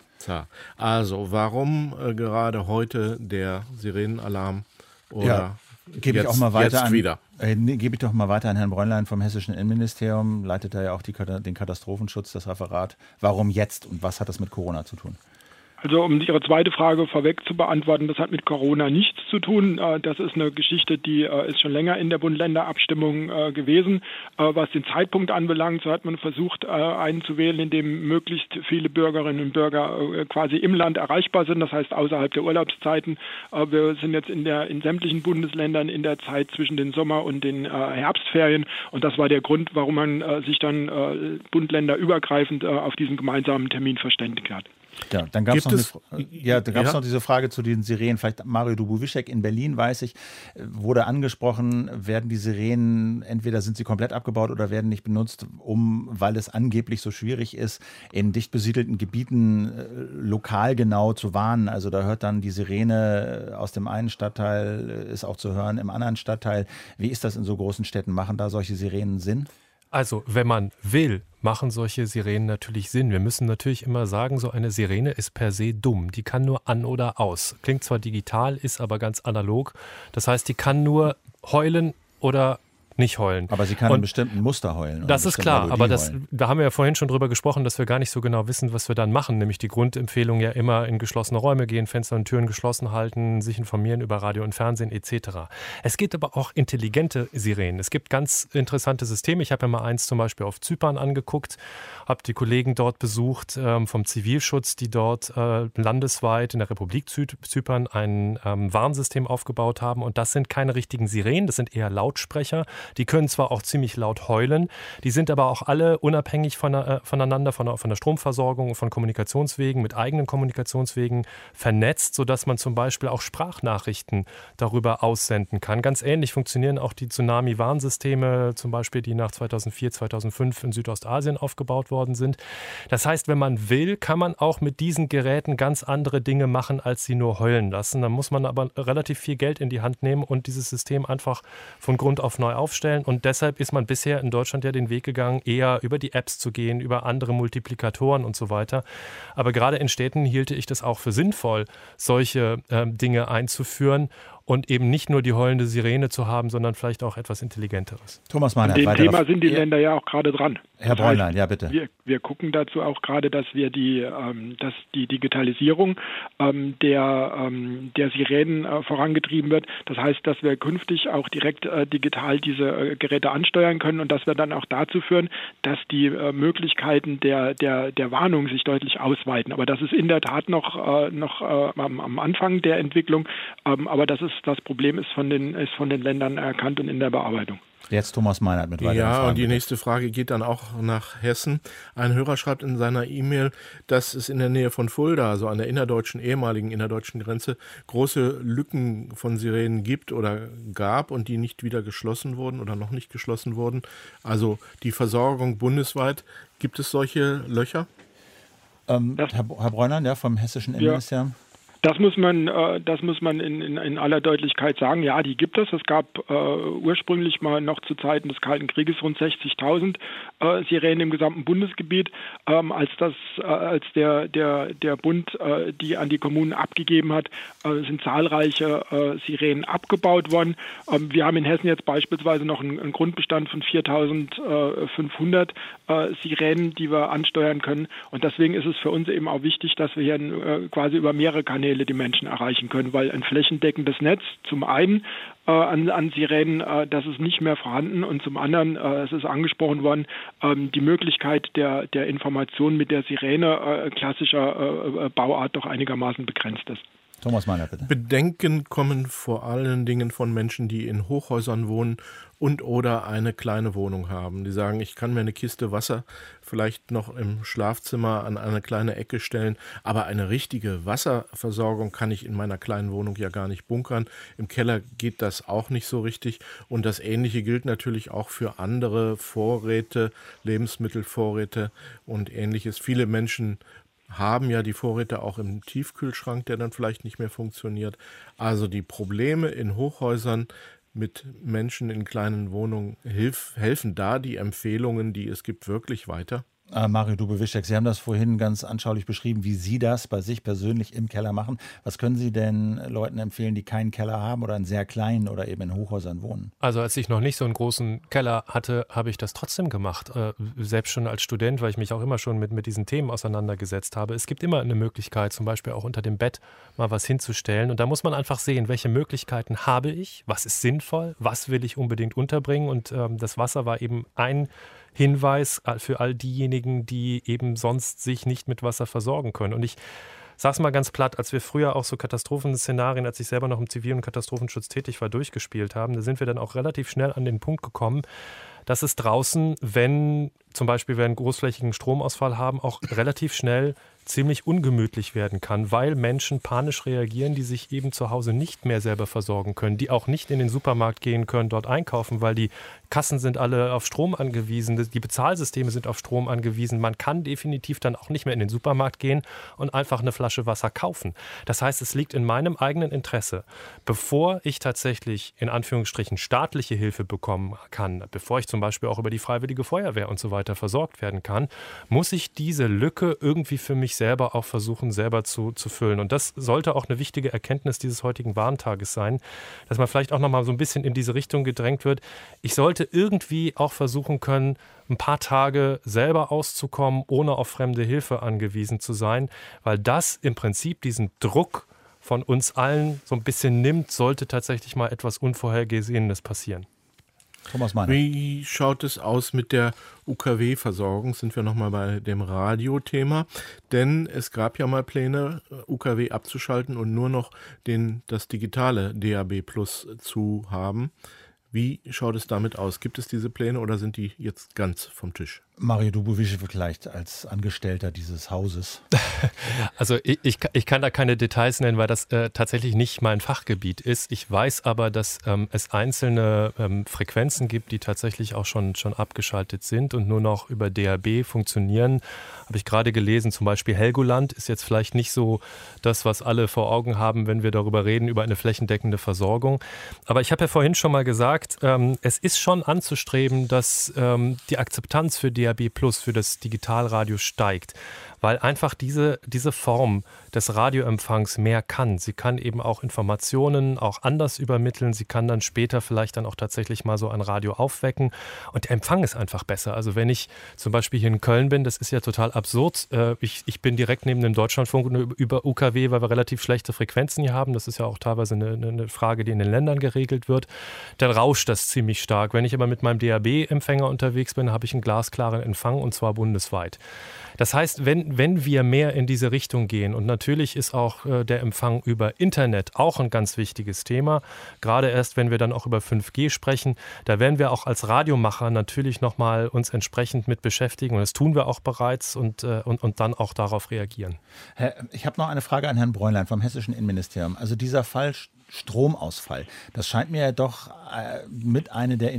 Also, warum äh, gerade heute der Sirenenalarm? Oder ja, gebe ich auch mal weiter an, wieder. Äh, nee, gebe ich doch mal weiter an Herrn Bräunlein vom Hessischen Innenministerium, leitet da ja auch die, den Katastrophenschutz, das Referat. Warum jetzt und was hat das mit Corona zu tun? Also um Ihre zweite Frage vorweg zu beantworten, das hat mit Corona nichts zu tun. Das ist eine Geschichte, die ist schon länger in der Bund-Länder-Abstimmung gewesen. Was den Zeitpunkt anbelangt, so hat man versucht, einen zu wählen, in dem möglichst viele Bürgerinnen und Bürger quasi im Land erreichbar sind, das heißt außerhalb der Urlaubszeiten. Wir sind jetzt in, der, in sämtlichen Bundesländern in der Zeit zwischen den Sommer- und den Herbstferien und das war der Grund, warum man sich dann Bund-Länder-übergreifend auf diesen gemeinsamen Termin verständigt hat. Ja, dann gab es noch, eine, ja, da gab's ja. noch diese Frage zu den Sirenen. Vielleicht Mario Dubovischek in Berlin, weiß ich, wurde angesprochen, werden die Sirenen, entweder sind sie komplett abgebaut oder werden nicht benutzt, um, weil es angeblich so schwierig ist, in dicht besiedelten Gebieten äh, lokal genau zu warnen. Also da hört dann die Sirene aus dem einen Stadtteil, ist auch zu hören im anderen Stadtteil. Wie ist das in so großen Städten? Machen da solche Sirenen Sinn? Also, wenn man will, machen solche Sirenen natürlich Sinn. Wir müssen natürlich immer sagen, so eine Sirene ist per se dumm. Die kann nur an oder aus. Klingt zwar digital, ist aber ganz analog. Das heißt, die kann nur heulen oder nicht heulen. Aber sie kann in bestimmten Muster heulen. Das ist klar, aber das, da haben wir ja vorhin schon drüber gesprochen, dass wir gar nicht so genau wissen, was wir dann machen. Nämlich die Grundempfehlung ja immer in geschlossene Räume gehen, Fenster und Türen geschlossen halten, sich informieren über Radio und Fernsehen et cetera. Es gibt aber auch intelligente Sirenen. Es gibt ganz interessante Systeme. Ich habe mir mal eins zum Beispiel auf Zypern angeguckt, habe die Kollegen dort besucht ähm, vom Zivilschutz, die dort äh, landesweit in der Republik Zypern ein ähm, Warnsystem aufgebaut haben. Und das sind keine richtigen Sirenen, das sind eher Lautsprecher. Die können zwar auch ziemlich laut heulen, die sind aber auch alle unabhängig von, äh, voneinander, von der, von der Stromversorgung, von Kommunikationswegen, mit eigenen Kommunikationswegen vernetzt, sodass man zum Beispiel auch Sprachnachrichten darüber aussenden kann. Ganz ähnlich funktionieren auch die Tsunami-Warnsysteme, zum Beispiel die nach zweitausendvier, zweitausendfünf in Südostasien aufgebaut worden sind. Das heißt, wenn man will, kann man auch mit diesen Geräten ganz andere Dinge machen, als sie nur heulen lassen. Dann muss man aber relativ viel Geld in die Hand nehmen und dieses System einfach von Grund auf neu aufstellen. Und deshalb ist man bisher in Deutschland ja den Weg gegangen, eher über die Apps zu gehen, über andere Multiplikatoren und so weiter. Aber gerade in Städten hielte ich das auch für sinnvoll, solche äh, Dinge einzuführen und eben nicht nur die heulende Sirene zu haben, sondern vielleicht auch etwas Intelligenteres. Thomas Meinert, An dem weiter. Thema sind die Länder ja auch gerade dran. Herr Bräunlein, ja bitte. Wir, wir gucken dazu auch gerade, dass wir die, ähm, dass die Digitalisierung ähm, der, ähm, der Sirenen äh, vorangetrieben wird. Das heißt, dass wir künftig auch direkt äh, digital diese äh, Geräte ansteuern können und das wird dann auch dazu führen, dass die äh, Möglichkeiten der, der, der Warnung sich deutlich ausweiten. Aber das ist in der Tat noch, äh, noch äh, am, am Anfang der Entwicklung. Ähm, aber das ist das Problem ist von den, ist von den Ländern erkannt und in der Bearbeitung. Jetzt Thomas Meinert mit weiteren Ja, Fragen. und die nächste Frage geht dann auch nach Hessen. Ein Hörer schreibt in seiner E-Mail, dass es in der Nähe von Fulda, also an der innerdeutschen, ehemaligen innerdeutschen Grenze, große Lücken von Sirenen gibt oder gab und die nicht wieder geschlossen wurden oder noch nicht geschlossen wurden. Also die Versorgung bundesweit, gibt es solche Löcher? Ähm, Herr, Herr Bräunlein, ja, vom Hessischen Innenministerium. Ja. Das muss man, äh, das muss man in, in, in aller Deutlichkeit sagen. Ja, die gibt es. Es gab äh, ursprünglich mal noch zu Zeiten des Kalten Krieges rund sechzigtausend äh, Sirenen im gesamten Bundesgebiet. Ähm, als das, äh, als der, der, der Bund äh, die an die Kommunen abgegeben hat, äh, sind zahlreiche äh, Sirenen abgebaut worden. Ähm, wir haben in Hessen jetzt beispielsweise noch einen, einen Grundbestand von viertausendfünfhundert äh, Sirenen, die wir ansteuern können. Und deswegen ist es für uns eben auch wichtig, dass wir hier äh, quasi über mehrere Kanäle die Menschen erreichen können, weil ein flächendeckendes Netz zum einen äh, an, an Sirenen, äh, das ist nicht mehr vorhanden und zum anderen, äh, es ist angesprochen worden, ähm, die Möglichkeit der, der Information mit der Sirene äh, klassischer äh, Bauart doch einigermaßen begrenzt ist. Thomas Mahler, bitte. Bedenken kommen vor allen Dingen von Menschen, die in Hochhäusern wohnen und oder eine kleine Wohnung haben. Die sagen, ich kann mir eine Kiste Wasser vielleicht noch im Schlafzimmer an eine kleine Ecke stellen, aber eine richtige Wasserversorgung kann ich in meiner kleinen Wohnung ja gar nicht bunkern. Im Keller geht das auch nicht so richtig. Und das Ähnliche gilt natürlich auch für andere Vorräte, Lebensmittelvorräte und Ähnliches. Viele Menschen haben ja die Vorräte auch im Tiefkühlschrank, der dann vielleicht nicht mehr funktioniert. Also die Probleme in Hochhäusern mit Menschen in kleinen Wohnungen, hilf, helfen da die Empfehlungen, die es gibt, wirklich weiter? Äh, Mario Dube-Wischek, Sie haben das vorhin ganz anschaulich beschrieben, wie Sie das bei sich persönlich im Keller machen. Was können Sie denn Leuten empfehlen, die keinen Keller haben oder einen sehr kleinen oder eben in Hochhäusern wohnen? Also als ich noch nicht so einen großen Keller hatte, habe ich das trotzdem gemacht. Äh, selbst schon als Student, weil ich mich auch immer schon mit, mit diesen Themen auseinandergesetzt habe. Es gibt immer eine Möglichkeit, zum Beispiel auch unter dem Bett mal was hinzustellen. Und da muss man einfach sehen, welche Möglichkeiten habe ich, was ist sinnvoll, was will ich unbedingt unterbringen. Und ähm, das Wasser war eben ein Hinweis für all diejenigen, die eben sonst sich nicht mit Wasser versorgen können. Und ich sage es mal ganz platt, als wir früher auch so Katastrophenszenarien, als ich selber noch im Zivil- und Katastrophenschutz tätig war, durchgespielt haben, da sind wir dann auch relativ schnell an den Punkt gekommen, dass es draußen, wenn zum Beispiel wir einen großflächigen Stromausfall haben, auch relativ schnell ziemlich ungemütlich werden kann, weil Menschen panisch reagieren, die sich eben zu Hause nicht mehr selber versorgen können, die auch nicht in den Supermarkt gehen können, dort einkaufen, weil die Kassen sind alle auf Strom angewiesen, die Bezahlsysteme sind auf Strom angewiesen. Man kann definitiv dann auch nicht mehr in den Supermarkt gehen und einfach eine Flasche Wasser kaufen. Das heißt, es liegt in meinem eigenen Interesse, bevor ich tatsächlich in Anführungsstrichen staatliche Hilfe bekommen kann, bevor ich zum Beispiel auch über die Freiwillige Feuerwehr und so weiter versorgt werden kann, muss ich diese Lücke irgendwie für mich selber auch versuchen, selber zu, zu füllen. Und das sollte auch eine wichtige Erkenntnis dieses heutigen Warntages sein, dass man vielleicht auch noch mal so ein bisschen in diese Richtung gedrängt wird. Ich sollte irgendwie auch versuchen können, ein paar Tage selber auszukommen, ohne auf fremde Hilfe angewiesen zu sein, weil das im Prinzip diesen Druck von uns allen so ein bisschen nimmt, sollte tatsächlich mal etwas Unvorhergesehenes passieren. Thomas Mahler. Wie schaut es aus mit der U K W-Versorgung? Sind wir nochmal bei dem Radiothema? Denn es gab ja mal Pläne, U K W abzuschalten und nur noch den, das digitale D A B Plus zu haben. Wie schaut es damit aus? Gibt es diese Pläne oder sind die jetzt ganz vom Tisch? Mario Dube-Wischek vielleicht als Angestellter dieses Hauses. Also ich, ich, ich kann da keine Details nennen, weil das äh, tatsächlich nicht mein Fachgebiet ist. Ich weiß aber, dass ähm, es einzelne ähm, Frequenzen gibt, die tatsächlich auch schon, schon abgeschaltet sind und nur noch über D A B funktionieren. Habe ich gerade gelesen, zum Beispiel Helgoland ist jetzt vielleicht nicht so das, was alle vor Augen haben, wenn wir darüber reden, über eine flächendeckende Versorgung. Aber ich habe ja vorhin schon mal gesagt, ähm, es ist schon anzustreben, dass ähm, die Akzeptanz für D A B Plus, für das Digitalradio steigt, weil einfach diese, diese Form des Radioempfangs mehr kann. Sie kann eben auch Informationen auch anders übermitteln. Sie kann dann später vielleicht dann auch tatsächlich mal so ein Radio aufwecken. Und der Empfang ist einfach besser. Also wenn ich zum Beispiel hier in Köln bin, das ist ja total absurd. Ich, ich bin direkt neben dem Deutschlandfunk über U K W, weil wir relativ schlechte Frequenzen hier haben. Das ist ja auch teilweise eine, eine Frage, die in den Ländern geregelt wird. Dann rauscht das ziemlich stark. Wenn ich aber mit meinem D A B-Empfänger unterwegs bin, habe ich einen glasklaren Empfang und zwar bundesweit. Das heißt, wenn, wenn wir mehr in diese Richtung gehen, und natürlich ist auch äh, der Empfang über Internet auch ein ganz wichtiges Thema, gerade erst, wenn wir dann auch über fünf G sprechen, da werden wir auch als Radiomacher natürlich nochmal uns entsprechend mit beschäftigen und das tun wir auch bereits und, äh, und, und dann auch darauf reagieren. Herr, ich habe noch eine Frage an Herrn Bräunlein vom Hessischen Innenministerium. Also dieser Fall Stromausfall, das scheint mir ja doch äh, mit einer der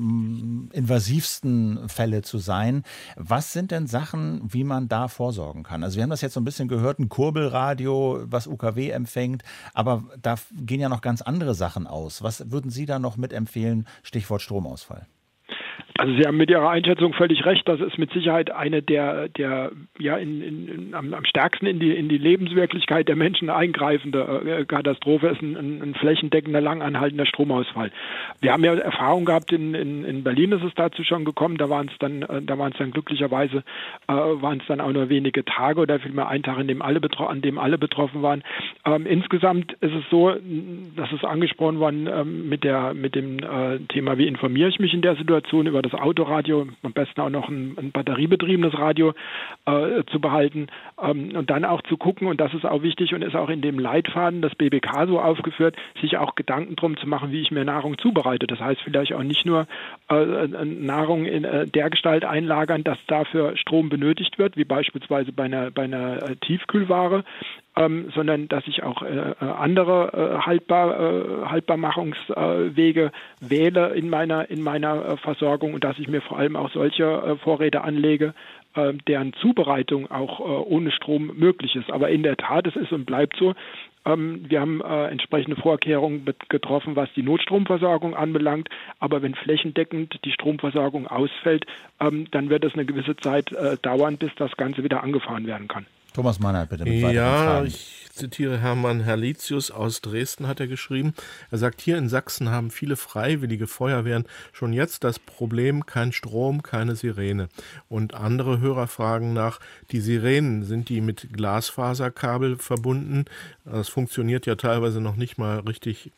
in, invasivsten Fälle zu sein. Was sind denn Sachen, wie man da vorsorgen kann? Also wir haben das jetzt so ein bisschen gehört, ein Kurbelradio, was U K W empfängt, aber da gehen ja noch ganz andere Sachen aus. Was würden Sie da noch mit empfehlen, Stichwort Stromausfall? Also Sie haben mit Ihrer Einschätzung völlig recht. Das ist mit Sicherheit eine der, der ja in, in, in, am, am stärksten in die, in die Lebenswirklichkeit der Menschen eingreifende äh, Katastrophe ist ein, ein, ein flächendeckender, langanhaltender Stromausfall. Wir haben ja Erfahrung gehabt, in, in, in Berlin ist es dazu schon gekommen, da waren es dann, äh, da waren es dann glücklicherweise, äh, waren es dann auch nur wenige Tage oder vielmehr ein Tag, in dem alle betro- an dem alle betroffen waren. Ähm, insgesamt ist es so, das ist angesprochen worden ähm, mit, der, mit dem äh, Thema, wie informiere ich mich in der Situation über das das Autoradio, am besten auch noch ein, ein batteriebetriebenes Radio äh, zu behalten ähm, und dann auch zu gucken, und das ist auch wichtig und ist auch in dem Leitfaden des B B K so aufgeführt, sich auch Gedanken drum zu machen, wie ich mir Nahrung zubereite. Das heißt vielleicht auch nicht nur äh, Nahrung in äh, der Gestalt einlagern, dass dafür Strom benötigt wird, wie beispielsweise bei einer, bei einer äh, Tiefkühlware, ähm, sondern dass ich auch äh, andere äh, haltbar, äh, Haltbarmachungswege äh, wähle in meiner, in meiner äh, Versorgung und dass ich mir vor allem auch solche äh, Vorräte anlege, äh, deren Zubereitung auch äh, ohne Strom möglich ist. Aber in der Tat, es ist und bleibt so, ähm, wir haben äh, entsprechende Vorkehrungen getroffen, was die Notstromversorgung anbelangt. Aber wenn flächendeckend die Stromversorgung ausfällt, ähm, dann wird es eine gewisse Zeit äh, dauern, bis das Ganze wieder angefahren werden kann. Thomas Mannert, bitte mit weiteren Ja, Fragen. ich zitiere Hermann Herlitius aus Dresden, hat er geschrieben. Er sagt, hier in Sachsen haben viele freiwillige Feuerwehren schon jetzt das Problem, kein Strom, keine Sirene. Und andere Hörer fragen nach, die Sirenen, sind die mit Glasfaserkabel verbunden? Das funktioniert ja teilweise noch nicht mal richtig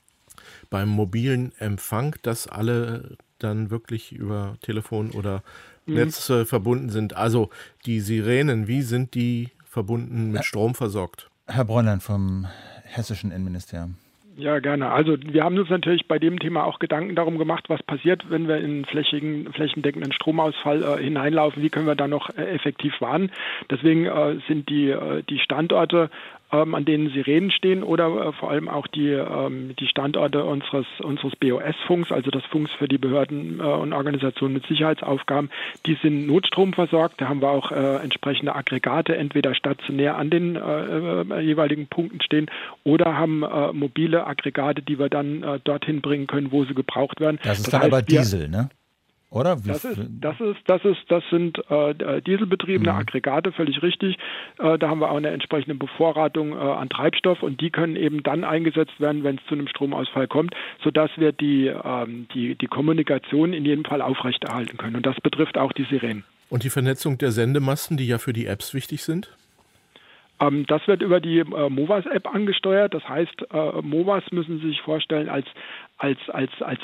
beim mobilen Empfang, dass alle dann wirklich über Telefon oder Netz äh, verbunden sind. Also die Sirenen, wie sind die verbunden mit Strom versorgt? Herr Bräunlein vom Hessischen Innenministerium. Ja, gerne. Also wir haben uns natürlich bei dem Thema auch Gedanken darum gemacht, was passiert, wenn wir in einen flächigen, flächendeckenden Stromausfall äh, hineinlaufen. Wie können wir da noch äh, effektiv warnen? Deswegen äh, sind die, äh, die Standorte, ähm, an denen Sirenen stehen, oder äh, vor allem auch die, ähm, die Standorte unseres, unseres B O S-Funks, also des Funks für die Behörden äh, und Organisationen mit Sicherheitsaufgaben, die sind notstromversorgt. Da haben wir auch äh, entsprechende Aggregate, entweder stationär an den äh, äh, jeweiligen Punkten stehen oder haben äh, mobile Aggregate, die wir dann äh, dorthin bringen können, wo sie gebraucht werden. Das ist das dann heißt, aber Diesel, ne? Oder? Wie das ist, das ist, das ist, das sind äh, dieselbetriebene mhm. Aggregate, völlig richtig. Äh, da haben wir auch eine entsprechende Bevorratung äh, an Treibstoff und die können eben dann eingesetzt werden, wenn es zu einem Stromausfall kommt, sodass wir die, ähm, die, die Kommunikation in jedem Fall aufrechterhalten können. Und das betrifft auch die Sirenen. Und die Vernetzung der Sendemasten, die ja für die Apps wichtig sind? Ähm, das wird über die äh, Movas-App angesteuert. Das heißt, äh, Movas müssen Sie sich vorstellen als als als als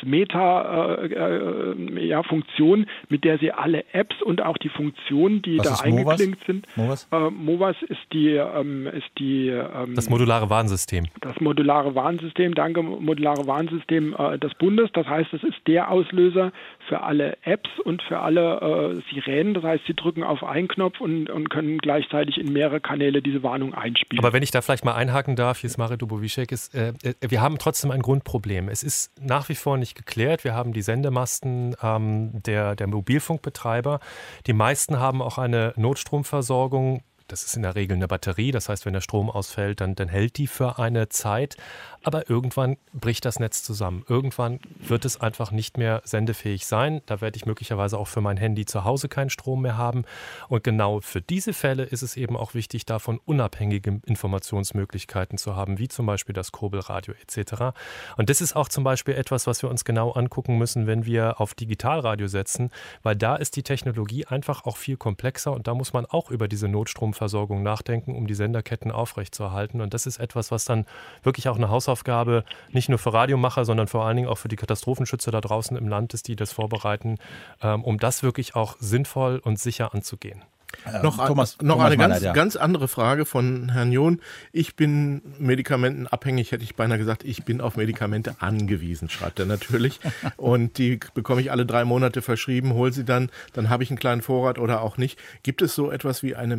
Meta-Funktion, äh, ja, mit der Sie alle Apps und auch die Funktionen, die Was da ist eingeklinkt Movas? sind. Movas? Äh, Movas ist die ähm, ist die ähm, das modulare Warnsystem. Das modulare Warnsystem, danke, modulare Warnsystem äh, des Bundes. Das heißt, es ist der Auslöser für alle Apps und für alle äh, Sirenen. Das heißt, Sie drücken auf einen Knopf und, und können gleichzeitig in mehrere Kanäle diese Warnung einspielen. Aber wenn ich da vielleicht mal einhaken darf, hier ist Marek Dubowicek, ist, äh, wir haben trotzdem ein Grundproblem. Es ist nach wie vor nicht geklärt. Wir haben die Sendemasten ähm, der, der Mobilfunkbetreiber. Die meisten haben auch eine Notstromversorgung. Das ist in der Regel eine Batterie. Das heißt, wenn der Strom ausfällt, dann, dann hält die für eine Zeit. Aber irgendwann bricht das Netz zusammen. Irgendwann wird es einfach nicht mehr sendefähig sein. Da werde ich möglicherweise auch für mein Handy zu Hause keinen Strom mehr haben. Und genau für diese Fälle ist es eben auch wichtig, davon unabhängige Informationsmöglichkeiten zu haben, wie zum Beispiel das Kurbelradio et cetera. Und das ist auch zum Beispiel etwas, was wir uns genau angucken müssen, wenn wir auf Digitalradio setzen, weil da ist die Technologie einfach auch viel komplexer und da muss man auch über diese Notstromversorgung nachdenken, um die Senderketten aufrechtzuerhalten. Und das ist etwas, was dann wirklich auch eine Hausaufgabe Aufgabe nicht nur für Radiomacher, sondern vor allen Dingen auch für die Katastrophenschützer da draußen im Land ist, die das vorbereiten, ähm, um das wirklich auch sinnvoll und sicher anzugehen. Ähm, noch Thomas, noch Thomas eine Mannert, ganz, ja. ganz andere Frage von Herrn John. Ich bin medikamentenabhängig, hätte ich beinahe gesagt. Ich bin auf Medikamente angewiesen, schreibt er natürlich. Und die bekomme ich alle drei Monate verschrieben, hole sie dann, dann habe ich einen kleinen Vorrat oder auch nicht. Gibt es so etwas wie eine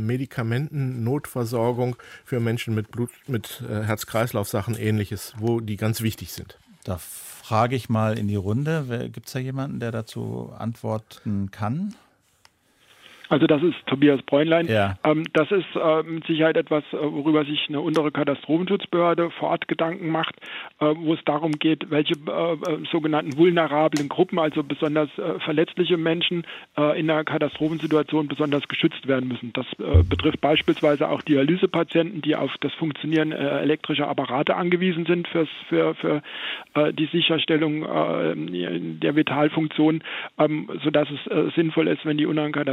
Medikamentennotversorgung für Menschen mit Blut, mit äh, Herz-Kreislauf-Sachen, Ähnliches, wo die ganz wichtig sind? Da frage ich mal in die Runde. Gibt es da jemanden, der dazu antworten kann? Also das ist Tobias Bräunlein. Ja. Ähm, das ist äh, mit Sicherheit etwas, äh, worüber sich eine untere Katastrophenschutzbehörde vor Ort Gedanken macht, äh, wo es darum geht, welche äh, sogenannten vulnerablen Gruppen, also besonders äh, verletzliche Menschen äh, in einer Katastrophensituation besonders geschützt werden müssen. Das äh, betrifft beispielsweise auch Dialysepatienten, die auf das Funktionieren äh, elektrischer Apparate angewiesen sind fürs, für, für äh, die Sicherstellung äh, der Vitalfunktion, ähm, sodass es äh, sinnvoll ist, wenn die untere Katastrophenschutzbehörde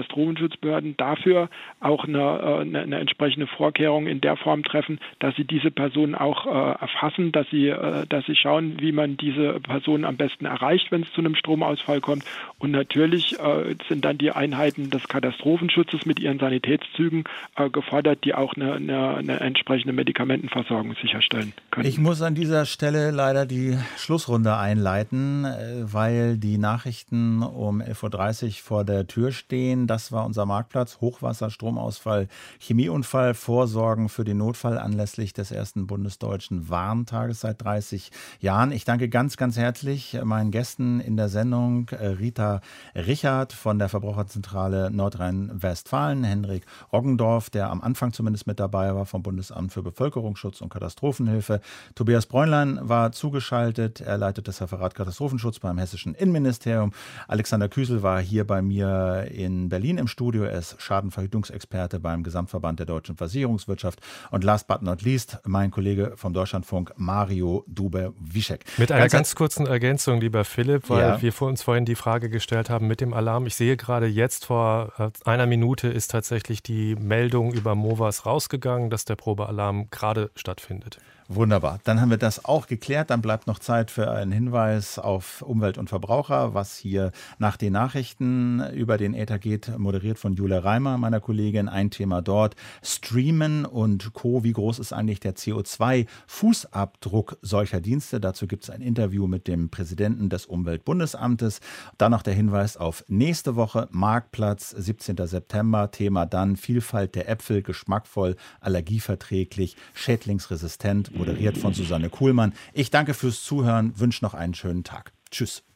Katastrophenschutzbehörden dafür auch eine, eine, eine entsprechende Vorkehrung in der Form treffen, dass sie diese Personen auch äh, erfassen, dass sie, äh, dass sie schauen, wie man diese Personen am besten erreicht, wenn es zu einem Stromausfall kommt. Und natürlich äh, sind dann die Einheiten des Katastrophenschutzes mit ihren Sanitätszügen äh, gefordert, die auch eine, eine, eine entsprechende Medikamentenversorgung sicherstellen können. Ich muss an dieser Stelle leider die Schlussrunde einleiten, weil die Nachrichten um elf Uhr dreißig vor der Tür stehen. Das war unser Marktplatz. Hochwasser, Stromausfall, Chemieunfall, Vorsorgen für den Notfall anlässlich des ersten bundesdeutschen Warntages seit dreißig Jahren. Ich danke ganz, ganz herzlich meinen Gästen in der Sendung, Rita Richard von der Verbraucherzentrale Nordrhein-Westfalen, Henrik Roggendorf, der am Anfang zumindest mit dabei war vom Bundesamt für Bevölkerungsschutz und Katastrophenhilfe. Tobias Bräunlein war zugeschaltet. Er leitet das Referat Katastrophenschutz beim Hessischen Innenministerium. Alexander Küsel war hier bei mir in Berlin im Studio. Er ist Schadenverhütungsexperte beim Gesamtverband der deutschen Versicherungswirtschaft. Und last but not least, mein Kollege vom Deutschlandfunk, Mario Dube-Wischek. Mit einer ganz, ganz kurzen Ergänzung, lieber Philipp, weil ja. wir vor uns vorhin die Frage gestellt haben mit dem Alarm. Ich sehe gerade jetzt, vor einer Minute ist tatsächlich die Meldung über Movas rausgegangen, dass der Probealarm gerade stattfindet. Wunderbar. Dann haben wir das auch geklärt. Dann bleibt noch Zeit für einen Hinweis auf Umwelt und Verbraucher, was hier nach den Nachrichten über den Äther geht, moderiert von Jule Reimer, meiner Kollegin. Ein Thema dort. Streamen und Co. Wie groß ist eigentlich der C O zwei Fußabdruck solcher Dienste? Dazu gibt es ein Interview mit dem Präsidenten des Umweltbundesamtes. Dann noch der Hinweis auf nächste Woche, Marktplatz, siebzehnten September. Thema dann Vielfalt der Äpfel, geschmackvoll, allergieverträglich, schädlingsresistent, moderiert von Susanne Kuhlmann. Ich danke fürs Zuhören, wünsche noch einen schönen Tag. Tschüss.